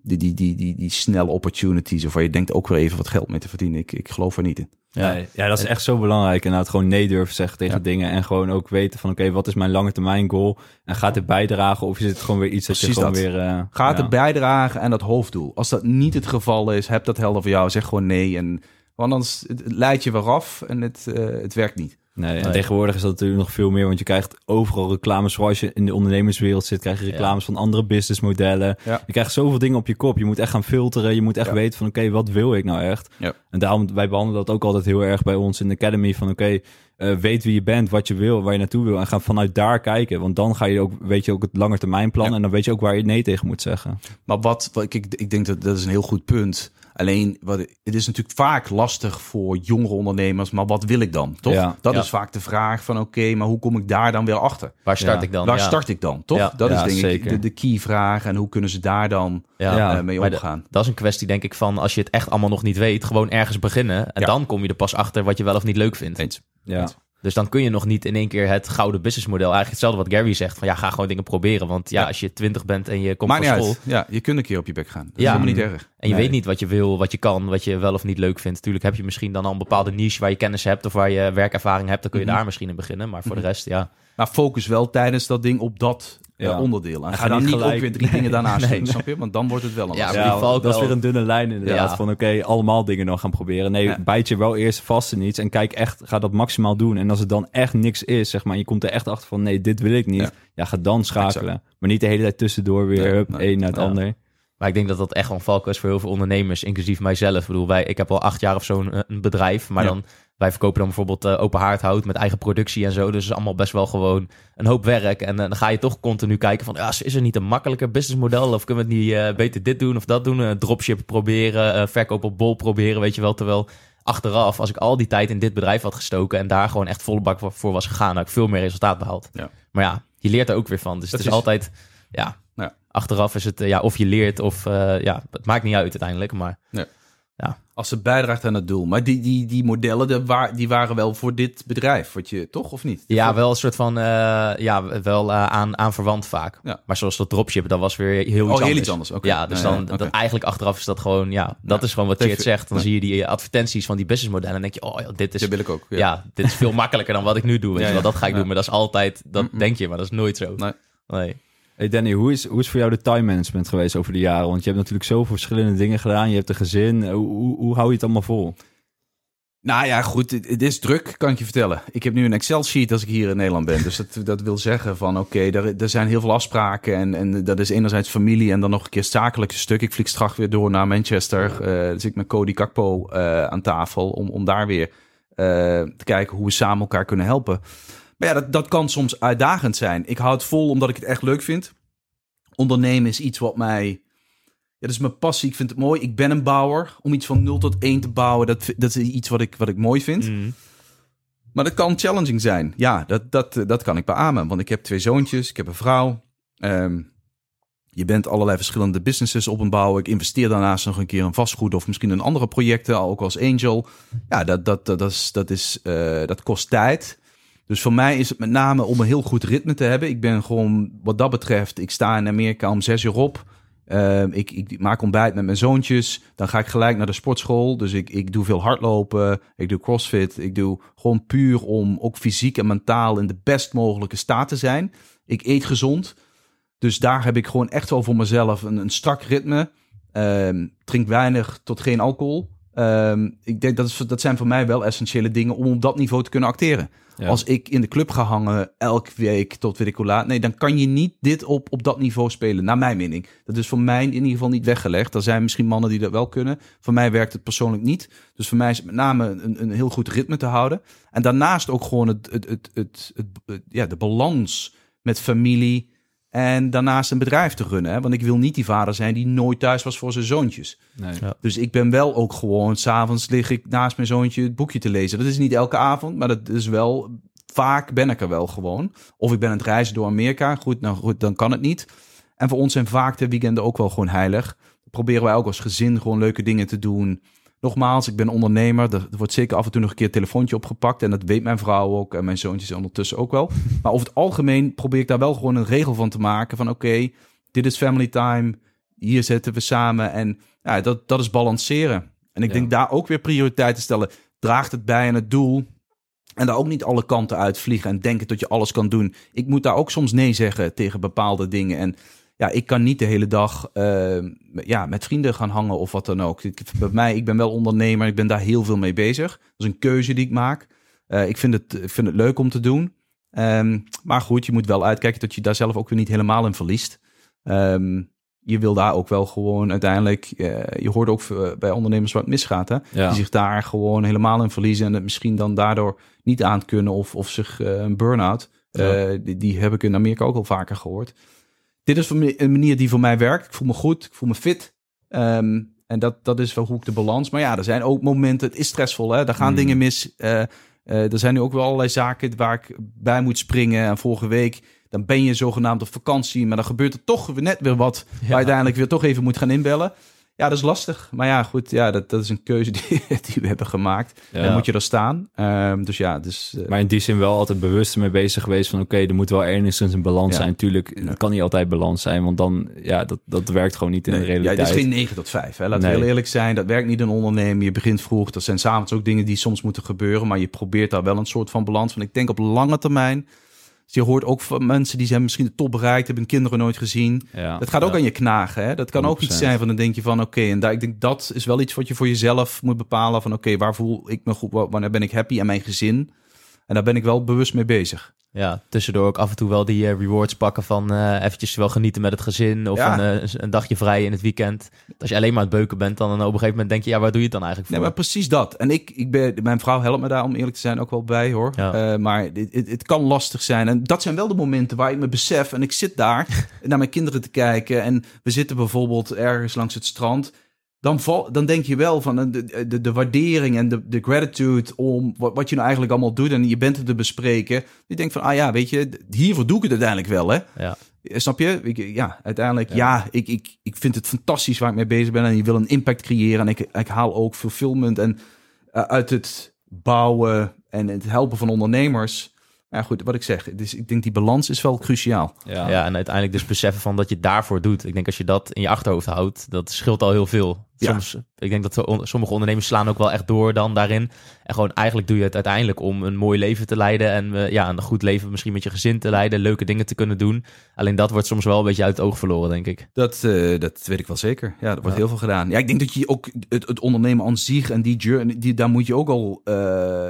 die, die, die, die, die snelle opportunities... of waar je denkt ook weer even wat geld mee te verdienen. Ik, ik geloof er niet in. Ja, ja, dat is echt zo belangrijk. En het gewoon nee durven zeggen tegen Ja. dingen. En gewoon ook weten van... oké, okay, wat is mijn lange termijn goal? En gaat dit bijdragen? Of is het gewoon weer iets dat Precies je gewoon dat. weer... Uh, Gaat ja. het bijdragen aan dat hoofddoel? Als dat niet het geval is, heb dat helder voor jou. Zeg gewoon nee. En, want anders het, het leidt je weer af en het, uh, het werkt niet. Nee, en Nee. tegenwoordig is dat natuurlijk nog veel meer... want je krijgt overal reclames. Zoals je in de ondernemerswereld zit... krijg je reclames ja. van andere businessmodellen. Ja. Je krijgt zoveel dingen op je kop. Je moet echt gaan filteren. Je moet echt ja. weten van... oké, okay, wat wil ik nou echt? Ja. En daarom, wij behandelen dat ook altijd heel erg bij ons in de Academy... van oké, okay, uh, weet wie je bent, wat je wil, waar je naartoe wil... en ga vanuit daar kijken. Want dan ga je ook, weet je ook het langetermijnplan... Ja. en dan weet je ook waar je nee tegen moet zeggen. Maar wat, wat ik, ik denk dat dat is een heel goed punt... Alleen, wat, het is natuurlijk vaak lastig voor jongere ondernemers, maar wat wil ik dan, toch? Ja, dat ja. is vaak de vraag van, oké, okay, maar hoe kom ik daar dan weer achter? Waar start Ja. ik dan? Waar ja. start ik dan, toch? Ja. Dat Ja, is denk zeker. ik de, de key vraag en hoe kunnen ze daar dan Ja. Ja. uh, mee Maar omgaan? de- dat is een kwestie, denk ik, van als je het echt allemaal nog niet weet, gewoon ergens beginnen. En Ja. dan kom je er pas achter wat je wel of niet leuk vindt. Eens. Ja. Eens. Dus dan kun je nog niet in één keer het gouden businessmodel. Eigenlijk hetzelfde wat Gary zegt. Van ja, ga gewoon dingen proberen. Want ja, Ja. als je twintig bent en je komt Maakt van niet school... uit. Ja, je kunt een keer op je bek gaan. Dat is Ja. helemaal niet erg. En je Nee. weet niet wat je wil, wat je kan, wat je wel of niet leuk vindt. Natuurlijk heb je misschien dan al een bepaalde niche waar je kennis hebt of waar je werkervaring hebt. Dan kun je Mhm. daar misschien in beginnen. Maar voor de rest, ja. Maar focus wel tijdens dat ding op dat uh, Ja. onderdeel. En En ga ga dan niet niet gelijk- ook weer drie Nee. dingen daarnaast Nee, doen, snap je? Want dan wordt het wel een Ja, lastig. maar die valk dat is wel- weer een dunne lijn inderdaad. Ja. Van oké, okay, allemaal dingen dan gaan proberen. Nee, Ja. bijt je wel eerst vast in iets en kijk echt, ga dat maximaal doen. En als het dan echt niks is, zeg maar, je komt er echt achter van nee, dit wil ik niet. Ja, Ja. ga dan schakelen. Maar niet de hele tijd tussendoor weer, Nee, hup, nee. één naar het Ja. ander. Maar ik denk dat dat echt wel een valkuil is voor heel veel ondernemers, inclusief mijzelf. Ik bedoel, wij, ik heb al acht jaar of zo een, een bedrijf, maar Ja. dan wij verkopen dan bijvoorbeeld uh, open haardhout met eigen productie en zo. Dus het is allemaal best wel gewoon een hoop werk. En uh, dan ga je toch continu kijken van, ja, is er niet een makkelijker businessmodel? Of kunnen we het niet uh, beter dit doen of dat doen? Uh, dropship proberen, uh, verkoop op bol proberen, weet je wel. Terwijl achteraf, als ik al die tijd in dit bedrijf had gestoken en daar gewoon echt volle bak voor was gegaan, had ik veel meer resultaat behaald. Ja. Maar ja, je leert er ook weer van. Dus Dat het is, is- altijd, ja, Ja. achteraf is het, uh, ja, of je leert of, uh, ja, het maakt niet uit uiteindelijk, maar... Als het bijdraagt aan het doel. Maar die, die, die modellen, die, wa- die waren wel voor dit bedrijf. Wat je, toch of niet? Ja, wel een soort van, uh, ja, wel uh, aan, aan verwant vaak. Ja. Maar zoals dat dropship, dat was weer heel iets Oh, anders. heel iets anders. Oké. Ja, dus Ja, dan, ja, oké. dat, eigenlijk achteraf is dat gewoon, ja, dat Ja. is gewoon wat Dat Chert heeft- zegt. Dan ja. zie je die advertenties van die businessmodellen en denk je, oh ja, dit is, Dat wil ik ook. ja. Ja. dit is veel makkelijker dan wat ik nu doe. Weet Ja, je wel, ja. dat ga ik Ja. doen, maar dat is altijd, dat Mm-mm. denk je, maar dat is nooit zo. Nee. Nee. Hey Danny, hoe is, hoe is voor jou de time management geweest over de jaren? Want je hebt natuurlijk zoveel verschillende dingen gedaan. Je hebt een gezin. Hoe, hoe, hoe hou je het allemaal vol? Nou ja, goed. Het, het is druk, kan ik je vertellen. Ik heb nu een Excel-sheet als ik hier in Nederland ben. Dus dat, dat wil zeggen van oké, okay, er, er zijn heel veel afspraken. En, en dat is enerzijds familie en dan nog een keer het zakelijke stuk. Ik vlieg straks weer door naar Manchester. Uh, dus ik met Cody Kakpo uh, aan tafel om, om daar weer uh, te kijken hoe we samen elkaar kunnen helpen. Maar ja, dat, dat kan soms uitdagend zijn. Ik hou het vol omdat ik het echt leuk vind. Ondernemen is iets wat mij... Ja, dat is mijn passie. Ik vind het mooi. Ik ben een bouwer. Om iets van nul tot één te bouwen, dat, dat is iets wat ik, wat ik mooi vind. Mm. Maar dat kan challenging zijn. Ja, dat, dat, dat kan ik beamen. Want ik heb twee zoontjes, ik heb een vrouw. Um, je bent allerlei verschillende businesses op een bouwen. Ik investeer daarnaast nog een keer in vastgoed of misschien in andere projecten, ook als angel. Ja, dat, dat, dat, dat, is, dat, is, uh, dat kost tijd. Dus voor mij is het met name om een heel goed ritme te hebben. Ik ben gewoon, wat dat betreft, ik sta in Amerika om zes uur op. Uh, ik, ik maak ontbijt met mijn zoontjes. Dan ga ik gelijk naar de sportschool. Dus ik, ik doe veel hardlopen. Ik doe crossfit. Ik doe gewoon puur om ook fysiek en mentaal in de best mogelijke staat te zijn. Ik eet gezond. Dus daar heb ik gewoon echt wel voor mezelf een, een strak ritme. Um, drink weinig tot geen alcohol. Um, ik denk dat, is, dat zijn voor mij wel essentiële dingen om op dat niveau te kunnen acteren. Ja. Als ik in de club ga hangen elke week tot weet ik hoe laat. Nee, dan kan je niet dit op, op dat niveau spelen, naar mijn mening. Dat is voor mij in ieder geval niet weggelegd. Er zijn misschien mannen die dat wel kunnen. Voor mij werkt het persoonlijk niet. Dus voor mij is het met name een, een heel goed ritme te houden. En daarnaast ook gewoon het, het, het, het, het, het, ja, de balans met familie. En daarnaast een bedrijf te runnen. Hè? Want ik wil niet die vader zijn die nooit thuis was voor zijn zoontjes. Nee. Ja. Dus ik ben wel ook gewoon... 's avonds lig ik naast mijn zoontje het boekje te lezen. Dat is niet elke avond, maar dat is wel... Vaak ben ik er wel gewoon. Of ik ben aan het reizen door Amerika. Goed, nou goed, dan kan het niet. En voor ons zijn vaak de weekenden ook wel gewoon heilig. Dan proberen wij ook als gezin gewoon leuke dingen te doen. Nogmaals, ik ben ondernemer. Er wordt zeker af en toe nog een keer een telefoontje opgepakt. En dat weet mijn vrouw ook. En mijn zoontjes ondertussen ook wel. Maar over het algemeen probeer ik daar wel gewoon een regel van te maken. Van oké, okay, dit is family time. hier zitten we samen. En ja, dat, dat is balanceren. En ik Ja. denk daar ook weer prioriteiten stellen. Draagt het bij aan het doel? En daar ook niet alle kanten uitvliegen en denken dat je alles kan doen. Ik moet daar ook soms nee zeggen tegen bepaalde dingen. En ja, ik kan niet de hele dag uh, ja, met vrienden gaan hangen of wat dan ook. Ik, bij mij, ik ben wel ondernemer, ik ben daar heel veel mee bezig. Dat is een keuze die ik maak. Uh, ik, vind het, ik vind het leuk om te doen. Um, maar goed, je moet wel uitkijken dat je daar zelf ook weer niet helemaal in verliest. Um, je wil daar ook wel gewoon uiteindelijk... Uh, je hoort ook uh, bij ondernemers wat misgaat, hè? Ja. Die zich daar gewoon helemaal in verliezen... en het misschien dan daardoor niet aan kunnen... of, of zich uh, een burn-out... Ja. Uh, die, die heb ik in Amerika ook al vaker gehoord. Dit is een manier die voor mij werkt. Ik voel me goed, ik voel me fit. Um, en dat, dat is wel hoe ik de balans... Maar ja, er zijn ook momenten... Het is stressvol, hè? Daar gaan mm. dingen mis... Uh, Uh, er zijn nu ook wel allerlei zaken waar ik bij moet springen. En vorige week, dan ben je zogenaamd op vakantie. Maar dan gebeurt er toch net weer wat. Ja. Waar je uiteindelijk weer toch even moet gaan inbellen. Ja, dat is lastig. Maar ja, goed. Ja, dat, dat is een keuze die, die we hebben gemaakt. Ja. Dan moet je er staan. Um, dus ja, dus... Uh... Maar in die zin wel altijd bewust mee bezig geweest van... oké, okay, er moet wel enigszins een balans ja. zijn. Tuurlijk, ja. het kan niet altijd balans zijn. Want dan, ja, dat, dat werkt gewoon niet in nee, de realiteit. Ja, het is geen negen tot vijf. Hè. Laten nee. we heel eerlijk zijn. Dat werkt niet in ondernemen. Je begint vroeg. Er zijn 's avonds ook dingen die soms moeten gebeuren. Maar je probeert daar wel een soort van balans van. Ik denk op lange termijn... Dus je hoort ook van mensen die zijn misschien de top bereikt, hebben kinderen nooit gezien. Ja, dat gaat ook ja. aan je knagen. Hè? Dat kan honderd procent ook iets zijn van dan denk je van oké, okay, en daar, ik denk dat is wel iets wat je voor jezelf moet bepalen van oké, okay, waar voel ik me goed, wanneer ben ik happy en mijn gezin. En daar ben ik wel bewust mee bezig. Ja, tussendoor ook af en toe wel die uh, rewards pakken van uh, eventjes wel genieten met het gezin of ja. een, uh, een dagje vrij in het weekend. Als je alleen maar aan het beuken bent, dan op een gegeven moment denk je, ja, waar doe je het dan eigenlijk voor? Nee, maar precies dat. En ik, ik ben, mijn vrouw helpt me daar, om eerlijk te zijn, ook wel bij, hoor. Ja. Uh, maar het, het, het kan lastig zijn. En dat zijn wel de momenten waar ik me besef en ik zit daar naar mijn kinderen te kijken en we zitten bijvoorbeeld ergens langs het strand. Dan, val, dan denk je wel van de, de, de waardering en de, de gratitude om wat, wat je nou eigenlijk allemaal doet. En je bent het te bespreken. Je denkt van, ah ja, weet je, hiervoor doe ik het uiteindelijk wel, hè? Ja. Snap je? Ik, ja, uiteindelijk, ja, ja ik, ik, ik vind het fantastisch waar ik mee bezig ben. En je wil een impact creëren. En ik, ik haal ook fulfillment en uh, uit het bouwen en het helpen van ondernemers. Ja, goed, wat ik zeg. Dus ik denk die balans is wel cruciaal. Ja. ja, en uiteindelijk dus beseffen van dat je het daarvoor doet. Ik denk als je dat in je achterhoofd houdt, dat scheelt al heel veel. Soms, ja. Ik denk dat on- sommige ondernemers slaan ook wel echt door dan daarin. En gewoon eigenlijk doe je het uiteindelijk om een mooi leven te leiden. En uh, ja, een goed leven misschien met je gezin te leiden. Leuke dingen te kunnen doen. Alleen dat wordt soms wel een beetje uit het oog verloren, denk ik. Dat, uh, dat weet ik wel zeker. Ja, er wordt ja. heel veel gedaan. Ja, ik denk dat je ook het, het ondernemen aan zich en die journey, die, daar moet je ook al... Uh,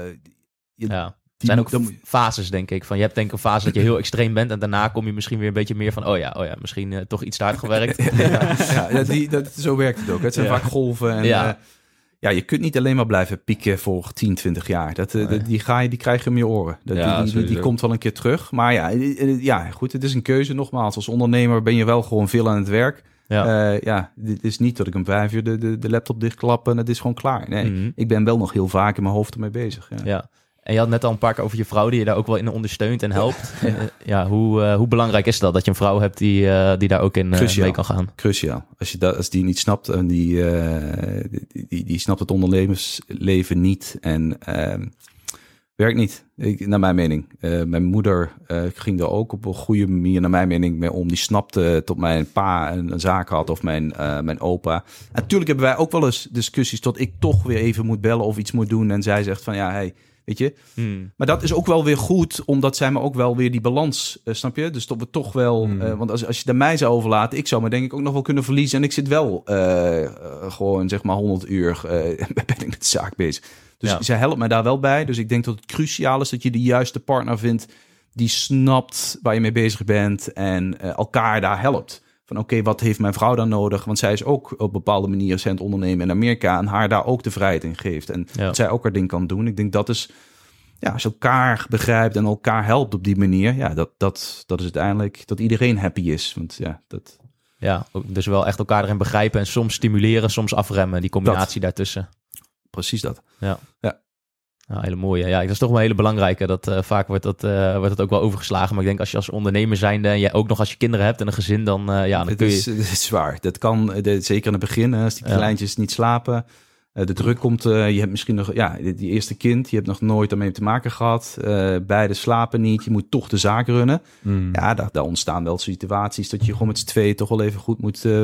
je, ja. Er zijn ook dan, fases, denk ik. Van, je hebt denk ik een fase dat je heel extreem bent... en daarna kom je misschien weer een beetje meer van... oh ja, oh ja misschien uh, toch iets te hard gewerkt. ja, ja die, dat, zo werkt het ook. Het zijn ja. vaak golven. En, ja. Uh, ja, je kunt niet alleen maar blijven pieken voor tien, twintig jaar. Dat, uh, nee. die, ga je, die krijg je om je oren. Dat, ja, die, die, die komt wel een keer terug. Maar ja, ja, goed, het is een keuze. Nogmaals, als ondernemer ben je wel gewoon veel aan het werk. Ja, uh, ja dit is niet dat ik om vijf uur de, de, de laptop dichtklap... en het is gewoon klaar. Nee, mm-hmm. Ik ben wel nog heel vaak in mijn hoofd ermee bezig. Ja. ja. En je had net al een paar keer over je vrouw die je daar ook wel in ondersteunt en helpt. Ja, ja hoe, uh, hoe belangrijk is dat, dat je een vrouw hebt die, uh, die daar ook in uh, mee kan gaan? Cruciaal. Als je dat, als die niet snapt en die, uh, die, die, die snapt het ondernemersleven niet en uh, werkt niet, ik, naar mijn mening. Uh, mijn moeder uh, ging er ook op een goede manier, naar mijn mening, mee om. Die snapte tot mijn pa een, een zaak had of mijn, uh, mijn opa. En natuurlijk hebben wij ook wel eens discussies tot ik toch weer even moet bellen of iets moet doen. En zij zegt van ja, hey, weet je? Hmm. Maar dat is ook wel weer goed, omdat zij me ook wel weer die balans, uh, snap je? Dus dat we toch wel, hmm. uh, want als, als je het aan mij zou overlaten, ik zou me denk ik ook nog wel kunnen verliezen. En ik zit wel uh, uh, gewoon zeg maar honderd uur uh, ben ik met de zaak bezig. Dus ja. zij helpt mij daar wel bij. Dus ik denk dat het cruciaal is dat je de juiste partner vindt die snapt waar je mee bezig bent en uh, elkaar daar helpt. Van oké, okay, wat heeft mijn vrouw dan nodig? Want zij is ook op een bepaalde manier recent ondernemen in Amerika en haar daar ook de vrijheid in geeft. En ja. dat zij ook haar ding kan doen. Ik denk dat is, ja, als je elkaar begrijpt en elkaar helpt op die manier, ja, dat, dat, dat is uiteindelijk dat iedereen happy is. Want ja, dat... Ja, dus wel echt elkaar erin begrijpen en soms stimuleren, soms afremmen. Die combinatie dat. daartussen. Precies dat. Ja. ja. Nou, hele mooie. Ja, dat is toch wel een hele belangrijke. Dat, uh, vaak wordt dat, uh, wordt dat ook wel overgeslagen. Maar ik denk als je als ondernemer zijnde en je ook nog als je kinderen hebt en een gezin, dan, uh, ja, dan het kun je... Is, het is zwaar. Dat kan, de, zeker in het begin, als die ja. kleintjes niet slapen. Uh, de druk komt, uh, je hebt misschien nog, ja, die, die eerste kind, je hebt nog nooit daarmee te maken gehad. Uh, beide slapen niet, je moet toch de zaak runnen. Mm. Ja, daar, daar ontstaan wel situaties dat je gewoon met z'n tweeën toch wel even goed moet... Uh,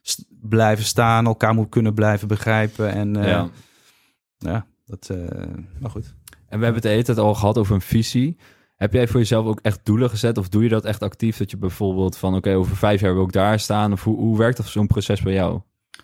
st- blijven staan, elkaar moet kunnen blijven begrijpen. En uh, ja. ja, dat, uh, maar goed. En we hebben het de hele tijd al gehad over een visie. Heb jij voor jezelf ook echt doelen gezet? Of doe je dat echt actief? Dat je bijvoorbeeld van, oké, okay, over vijf jaar wil ik daar staan. Of hoe, hoe werkt dat zo'n proces bij jou?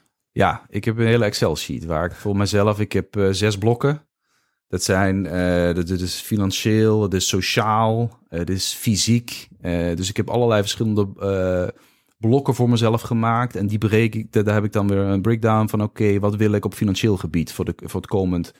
Ja, ik heb een hele Excel-sheet waar ik voor mezelf... Ik heb uh, zes blokken. Dat zijn, uh, dat is financieel, dat is sociaal, uh, dat is fysiek. Uh, dus ik heb allerlei verschillende uh, blokken voor mezelf gemaakt. En die breek ik, daar heb ik dan weer een breakdown van... oké, okay, wat wil ik op financieel gebied voor, de, voor het komend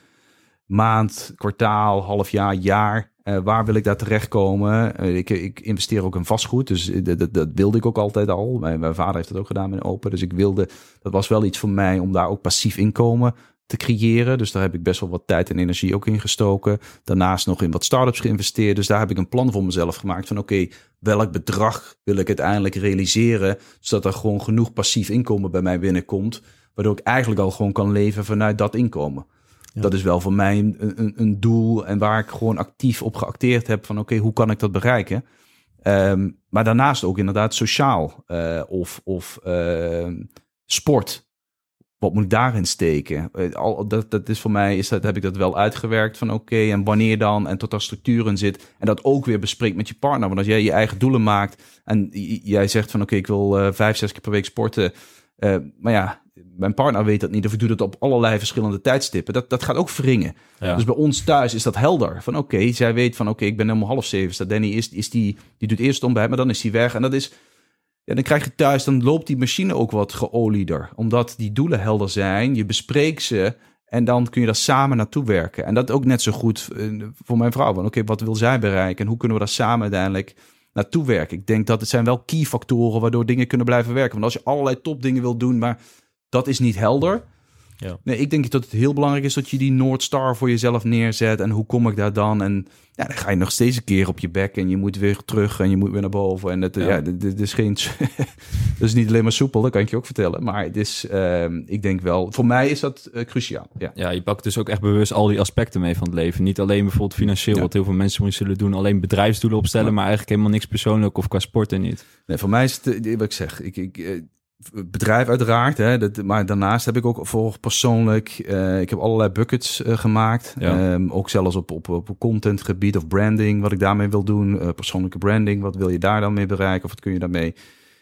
maand, kwartaal, half jaar, jaar... Uh, waar wil ik daar terechtkomen? Uh, ik, ik investeer ook in vastgoed, dus dat, dat, dat wilde ik ook altijd al. Mijn, mijn vader heeft dat ook gedaan met Open. Dus ik wilde, dat was wel iets voor mij om daar ook passief inkomen te creëren. Dus daar heb ik best wel wat tijd en energie ook in gestoken. Daarnaast nog in wat startups geïnvesteerd. Dus daar heb ik een plan voor mezelf gemaakt van oké, okay, welk bedrag wil ik uiteindelijk realiseren, zodat er gewoon genoeg passief inkomen bij mij binnenkomt, waardoor ik eigenlijk al gewoon kan leven vanuit dat inkomen. Ja. Dat is wel voor mij een, een, een doel en waar ik gewoon actief op geacteerd heb van oké, okay, hoe kan ik dat bereiken? Um, maar daarnaast ook inderdaad sociaal uh, of, of uh, sport. Wat moet ik daarin steken? Uh, al, dat, dat is voor mij, is dat, heb ik dat wel uitgewerkt van oké, okay, en wanneer dan? En tot er structuur in zit. En dat ook weer bespreekt met je partner. Want als jij je eigen doelen maakt en j- jij zegt van oké, okay, ik wil uh, vijf, zes keer per week sporten. Uh, maar ja, mijn partner weet dat niet. Of ik doe dat op allerlei verschillende tijdstippen. Dat, dat gaat ook wringen. Ja. Dus bij ons thuis is dat helder. Van oké, okay, zij weet van oké, okay, ik ben helemaal half zeven. Staat Danny is, is die, die doet eerst ontbijt, maar dan is die weg. En dat is, ja, dan krijg je thuis, dan loopt die machine ook wat geolieder. Omdat die doelen helder zijn. Je bespreekt ze en dan kun je daar samen naartoe werken. En dat ook net zo goed voor mijn vrouw. Van oké, okay, wat wil zij bereiken? En hoe kunnen we daar samen uiteindelijk naartoe werken? Ik denk dat het zijn wel key factoren waardoor dingen kunnen blijven werken. Want als je allerlei topdingen wil doen, maar dat is niet helder. Ja. Nee, ik denk dat het heel belangrijk is dat je die North Star voor jezelf neerzet. En hoe kom ik daar dan? En ja, dan ga je nog steeds een keer op je bek en je moet weer terug en je moet weer naar boven. En dat, ja. Ja, dit is geen, dat is niet alleen maar soepel, dat kan ik je ook vertellen. Maar het is, uh, ik denk wel, voor mij is dat uh, cruciaal. Ja. ja, je pakt dus ook echt bewust al die aspecten mee van het leven. Niet alleen bijvoorbeeld financieel, ja. wat heel veel mensen moeten zullen doen. Alleen bedrijfsdoelen opstellen, ja. maar eigenlijk helemaal niks persoonlijk of qua sporten niet. Nee, voor mij is het, wat ik zeg, ik... ik uh, bedrijf uiteraard, hè, dat, maar daarnaast heb ik ook voor persoonlijk, uh, ik heb allerlei buckets uh, gemaakt. Ja. Um, ook zelfs op, op, op contentgebied of branding, wat ik daarmee wil doen. Uh, persoonlijke branding, wat wil je daar dan mee bereiken? Of wat kun je daarmee?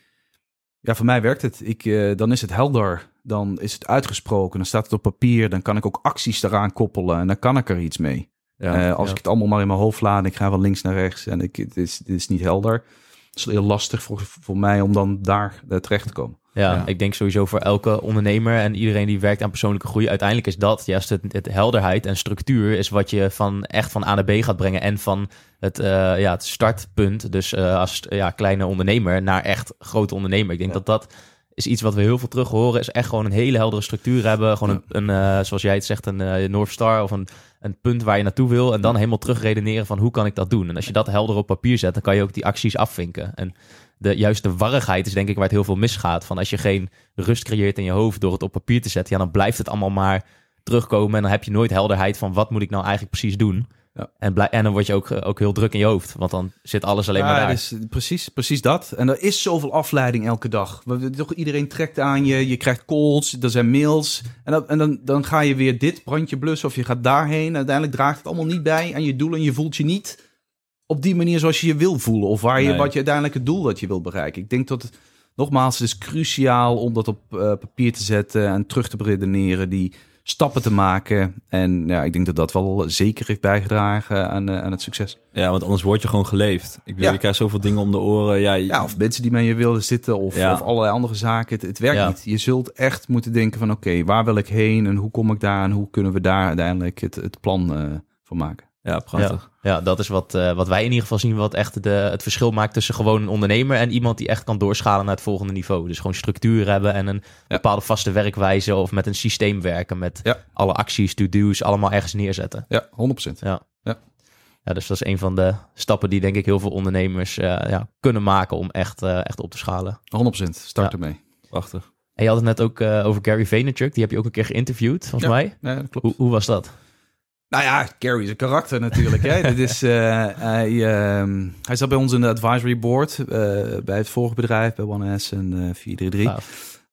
Ja, voor mij werkt het. Ik, uh, dan is het helder, dan is het uitgesproken, dan staat het op papier, dan kan ik ook acties eraan koppelen en dan kan ik er iets mee. Ja, uh, als ja. ik het allemaal maar in mijn hoofd laat en ik ga van links naar rechts en ik, het, is, het is niet helder. Het is heel lastig voor, voor mij om dan daar uh, terecht te komen. Ja, ja, ik denk sowieso voor elke ondernemer en iedereen die werkt aan persoonlijke groei, uiteindelijk is dat juist het, het helderheid en structuur is wat je van echt van A naar B gaat brengen en van het, uh, ja, het startpunt, dus uh, als ja, kleine ondernemer naar echt grote ondernemer. Ik denk ja. dat dat is iets wat we heel veel terug horen, is echt gewoon een hele heldere structuur hebben, gewoon ja. een, een uh, zoals jij het zegt, een uh, North Star of een, een punt waar je naartoe wil en dan helemaal terugredeneren van hoe kan ik dat doen. En als je dat helder op papier zet, dan kan je ook die acties afvinken. En de juiste warrigheid is denk ik waar het heel veel misgaat. Van als je geen rust creëert in je hoofd door het op papier te zetten, ja, dan blijft het allemaal maar terugkomen en dan heb je nooit helderheid van wat moet ik nou eigenlijk precies doen. Ja. En, blij- en dan word je ook, ook heel druk in je hoofd, want dan zit alles alleen ja, maar daar. Dus, precies, precies dat. En er is zoveel afleiding elke dag. Toch, iedereen trekt aan je, je krijgt calls, er zijn mails. En, dan, en dan, dan ga je weer dit brandje blussen of je gaat daarheen. Uiteindelijk draagt het allemaal niet bij aan je doel en je voelt je niet op die manier zoals je je wil voelen. Of waar je, nee. wat je uiteindelijk het doel dat je wil bereiken. Ik denk dat het, nogmaals, het is cruciaal om dat op uh, papier te zetten en terug te redeneren, die stappen te maken. En ja, ik denk dat dat wel zeker heeft bijgedragen aan, uh, aan het succes. Ja, want anders word je gewoon geleefd. Ik bedoel, ja. je krijgt zoveel dingen om de oren. Ja, je... ja, of mensen die met je willen zitten of, ja. of allerlei andere zaken. Het, het werkt ja. niet. Je zult echt moeten denken van oké, okay, waar wil ik heen en hoe kom ik daar en hoe kunnen we daar uiteindelijk het, het plan uh, van maken. Ja, prachtig. Ja, ja, dat is wat, uh, wat wij in ieder geval zien, wat echt de, het verschil maakt tussen gewoon een ondernemer en iemand die echt kan doorschalen naar het volgende niveau. Dus gewoon structuur hebben en een ja. bepaalde vaste werkwijze of met een systeem werken met ja. alle acties, to-do's, allemaal ergens neerzetten. Ja, honderd procent. Ja. Ja. Ja, dus dat is een van de stappen die denk ik heel veel ondernemers uh, ja, kunnen maken om echt, uh, echt op te schalen. honderd procent. Start ja. ermee. Prachtig. En je had het net ook uh, over Gary Vaynerchuk. Die heb je ook een keer geïnterviewd, volgens ja. mij. Ja, dat klopt. Hoe, hoe was dat? Nou ja, Gary is een karakter natuurlijk. Hè. Dit is, uh, hij, uh, hij zat bij ons in de advisory board. Uh, bij het vorige bedrijf, bij One S en uh, vier drie drie. Wow.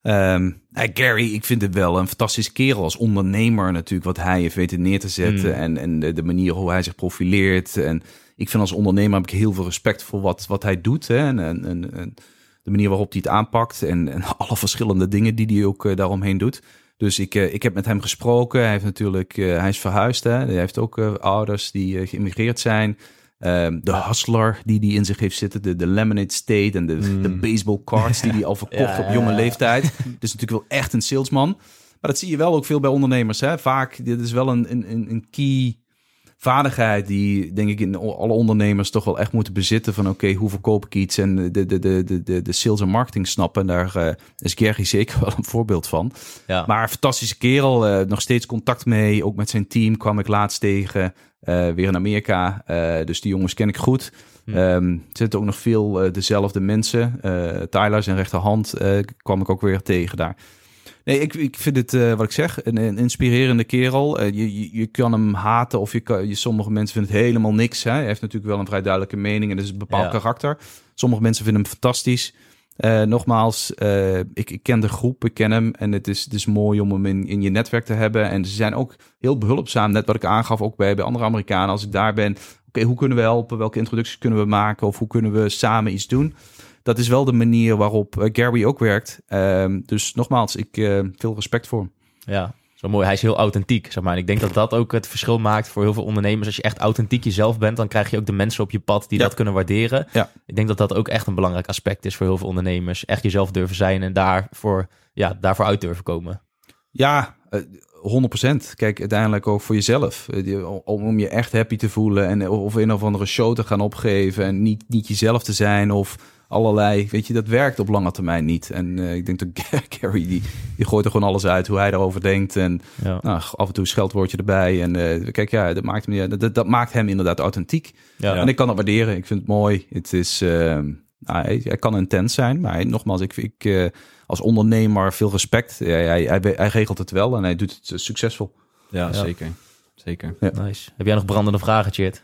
Um, hey, Gary, ik vind het wel een fantastische kerel als ondernemer natuurlijk, wat hij heeft weten neer te zetten mm. en, en de, de manier hoe hij zich profileert. En ik vind als ondernemer heb ik heel veel respect voor wat, wat hij doet, hè? En, en, en de manier waarop hij het aanpakt en, en alle verschillende dingen die hij ook uh, daaromheen doet. Dus ik, uh, ik heb met hem gesproken. Hij heeft natuurlijk, uh, hij is verhuisd, hè? Hij heeft ook uh, ouders die uh, geïmmigreerd zijn. Um, de hustler die hij in zich heeft zitten, de, de lemonade state en de, mm. de baseball cards die hij al verkocht ja, op jonge ja, ja. leeftijd. Dus natuurlijk wel echt een salesman. Maar dat zie je wel ook veel bij ondernemers. Hè? Vaak, dit is wel een, een, een key vaardigheid die, denk ik, in alle ondernemers toch wel echt moeten bezitten. Van oké, okay, hoe verkoop ik iets? En de, de, de, de, de sales en marketing snappen. En daar uh, is Gary zeker wel een voorbeeld van. Ja. Maar een fantastische kerel, uh, nog steeds contact mee. Ook met zijn team kwam ik laatst tegen. Uh, weer in Amerika. Uh, dus die jongens ken ik goed. Hmm. Um, er zitten ook nog veel uh, dezelfde mensen. Uh, Tyler, zijn rechterhand, uh, kwam ik ook weer tegen daar. Nee, ik, ik vind het, uh, wat ik zeg, een, een inspirerende kerel. Uh, je, je, je kan hem haten of je kan, je, sommige mensen vinden het helemaal niks. Hè? Hij heeft natuurlijk wel een vrij duidelijke mening en dat is een bepaald ja. karakter. Sommige mensen vinden hem fantastisch. Uh, nogmaals, uh, ik, ik ken de groep, ik ken hem en het is, het is mooi om hem in, in je netwerk te hebben. En ze zijn ook heel behulpzaam, net wat ik aangaf, ook bij, bij andere Amerikanen. Als ik daar ben, oké, okay, hoe kunnen we helpen? Welke introducties kunnen we maken? Of hoe kunnen we samen iets doen? Dat is wel de manier waarop uh, Gary ook werkt. Uh, dus nogmaals, ik uh, veel respect voor hem. Ja, zo mooi. Hij is heel authentiek, zeg maar. En ik denk dat dat ook het verschil maakt voor heel veel ondernemers. Als je echt authentiek jezelf bent, dan krijg je ook de mensen op je pad die ja. dat kunnen waarderen. Ja. Ik denk dat dat ook echt een belangrijk aspect is voor heel veel ondernemers. Echt jezelf durven zijn en daarvoor, ja, daarvoor uit durven komen. Ja, uh, honderd procent. Kijk, uiteindelijk ook voor jezelf. Om, om je echt happy te voelen en of een of andere show te gaan opgeven en niet, niet jezelf te zijn of allerlei, weet je, dat werkt op lange termijn niet. En uh, ik denk dat Gary, die, die gooit er gewoon alles uit hoe hij daarover denkt. En ja. nou, af en toe een scheldwoordje erbij. En uh, kijk, ja, dat maakt, hem, dat, dat maakt hem inderdaad authentiek. Ja. En ik kan dat waarderen. Ik vind het mooi. Het is, uh, nou, hij, hij kan intens zijn. Maar hij, nogmaals, ik, ik uh, als ondernemer veel respect. Hij, hij, hij, hij regelt het wel en hij doet het succesvol. Ja, ja. zeker. Zeker. Ja. Nice. Heb jij nog brandende vragen, Tjeerd?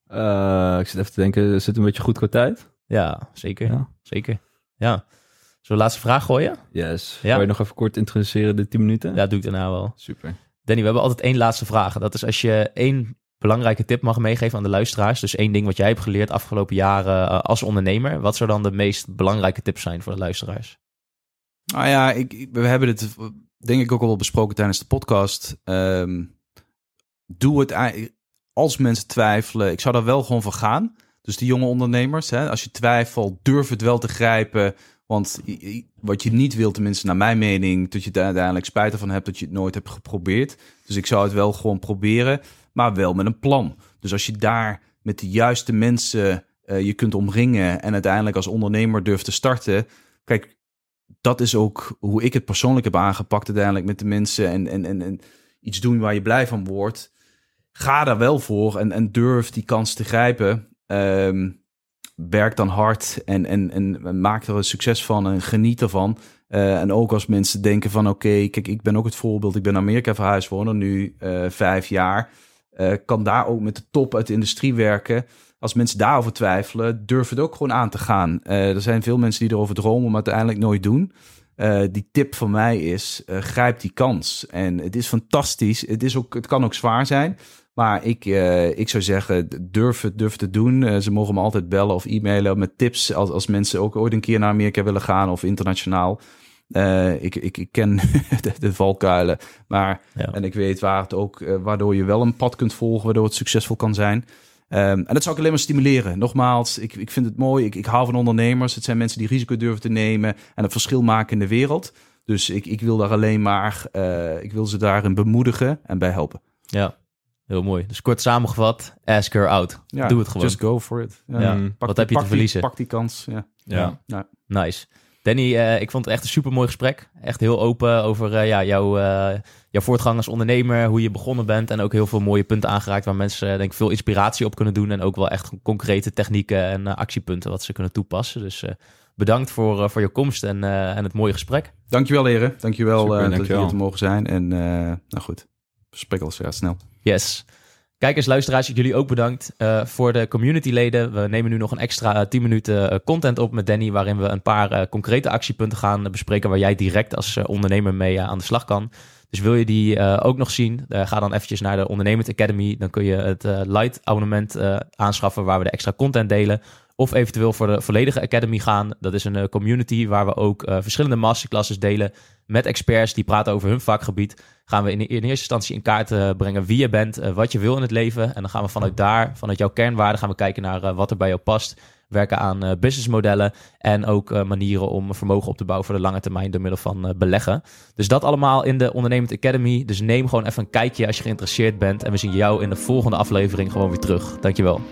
Uh, ik zit even te denken, zit een beetje goed qua tijd? Ja, zeker. Ja. Zeker. Ja. Zullen we de laatste vraag gooien? Yes. Ja. Wil je nog even kort introduceren, de tien minuten? Ja, doe ik daarna wel. Super. Danny, we hebben altijd één laatste vraag. Dat is als je één belangrijke tip mag meegeven aan de luisteraars. Dus één ding wat jij hebt geleerd afgelopen jaren uh, als ondernemer. Wat zou dan de meest belangrijke tips zijn voor de luisteraars? Nou ja, ik, ik, we hebben het denk ik ook al wel besproken tijdens de podcast. Um, doe het als mensen twijfelen. Ik zou daar wel gewoon voor gaan. Dus die jonge ondernemers, hè, als je twijfelt, durf het wel te grijpen. Want wat je niet wilt, tenminste naar mijn mening, dat je er uiteindelijk spijt ervan hebt dat je het nooit hebt geprobeerd. Dus ik zou het wel gewoon proberen, maar wel met een plan. Dus als je daar met de juiste mensen uh, je kunt omringen en uiteindelijk als ondernemer durft te starten. Kijk, dat is ook hoe ik het persoonlijk heb aangepakt uiteindelijk met de mensen en, en, en, en iets doen waar je blij van wordt. Ga daar wel voor en, en durf die kans te grijpen. Um, werk dan hard en, en, en maak er een succes van en geniet ervan. Uh, en ook als mensen denken van oké, okay, kijk, ik ben ook het voorbeeld. Ik ben naar Amerika verhuisd wonen nu uh, vijf jaar. Uh, kan daar ook met de top uit de industrie werken. Als mensen daarover twijfelen, durf het ook gewoon aan te gaan. Uh, er zijn veel mensen die erover dromen, maar uiteindelijk nooit doen. Uh, die tip van mij is, uh, grijp die kans. En het is fantastisch. Het, is ook, het kan ook zwaar zijn. Maar ik, uh, ik zou zeggen, durf het, durf het te doen. Uh, ze mogen me altijd bellen of e-mailen met tips. Als, als mensen ook ooit een keer naar Amerika willen gaan of internationaal. Uh, ik, ik, ik ken de, de valkuilen. Maar, ja. En ik weet waar het ook, uh, waardoor je wel een pad kunt volgen, waardoor het succesvol kan zijn. Um, en dat zou ik alleen maar stimuleren. Nogmaals, ik, ik vind het mooi. Ik, ik hou van ondernemers. Het zijn mensen die risico durven te nemen en een verschil maken in de wereld. Dus ik, ik wil daar alleen maar, uh, ik wil ze daarin bemoedigen en bij helpen. Ja. Heel mooi. Dus kort samengevat, ask her out. Ja, doe het gewoon. Just go for it. Ja. Ja. Pak, Wat heb je te verliezen? Die, pak die kans. Ja. Ja. Ja. Nice. Danny, uh, ik vond het echt een super mooi gesprek. Echt heel open over uh, ja, jouw, uh, jouw voortgang als ondernemer, hoe je begonnen bent en ook heel veel mooie punten aangeraakt waar mensen uh, denk ik veel inspiratie op kunnen doen en ook wel echt concrete technieken en uh, actiepunten wat ze kunnen toepassen. Dus uh, bedankt voor, uh, voor je komst en, uh, en het mooie gesprek. Dankjewel heren. Dankjewel, Super, uh, dankjewel dat je hier te mogen zijn. En uh, nou goed, we spreken ons ja, snel. Yes. Kijkers, luisteraars, jullie ook bedankt uh, voor de communityleden. We nemen nu nog een extra uh, tien minuten uh, content op met Danny, waarin we een paar uh, concrete actiepunten gaan uh, bespreken waar jij direct als uh, ondernemer mee uh, aan de slag kan. Dus wil je die uh, ook nog zien, uh, ga dan eventjes naar de Ondernemend Academy. Dan kun je het uh, light abonnement uh, aanschaffen waar we de extra content delen. Of eventueel voor de volledige Academy gaan. Dat is een uh, community waar we ook uh, verschillende masterclasses delen met experts die praten over hun vakgebied. Gaan we in, in eerste instantie in kaart uh, brengen wie je bent, uh, wat je wil in het leven. En dan gaan we vanuit daar, vanuit jouw kernwaarden, gaan we kijken naar uh, wat er bij jou past. Werken aan uh, businessmodellen en ook uh, manieren om vermogen op te bouwen voor de lange termijn door middel van uh, beleggen. Dus dat allemaal in de Ondernemend Academy. Dus neem gewoon even een kijkje als je geïnteresseerd bent. En we zien jou in de volgende aflevering gewoon weer terug. Dankjewel.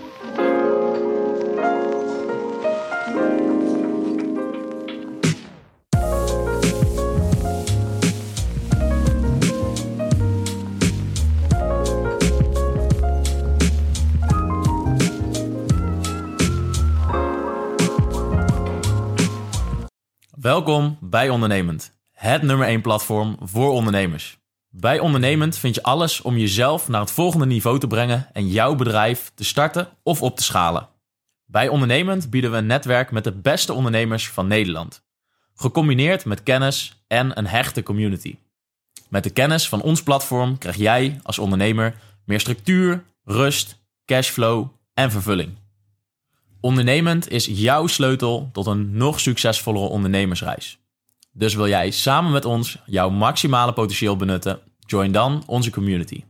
Welkom bij Ondernemend, het nummer één platform voor ondernemers. Bij Ondernemend vind je alles om jezelf naar het volgende niveau te brengen en jouw bedrijf te starten of op te schalen. Bij Ondernemend bieden we een netwerk met de beste ondernemers van Nederland. Gecombineerd met kennis en een hechte community. Met de kennis van ons platform krijg jij als ondernemer meer structuur, rust, cashflow en vervulling. Ondernemend is jouw sleutel tot een nog succesvollere ondernemersreis. Dus wil jij samen met ons jouw maximale potentieel benutten? Join dan onze community.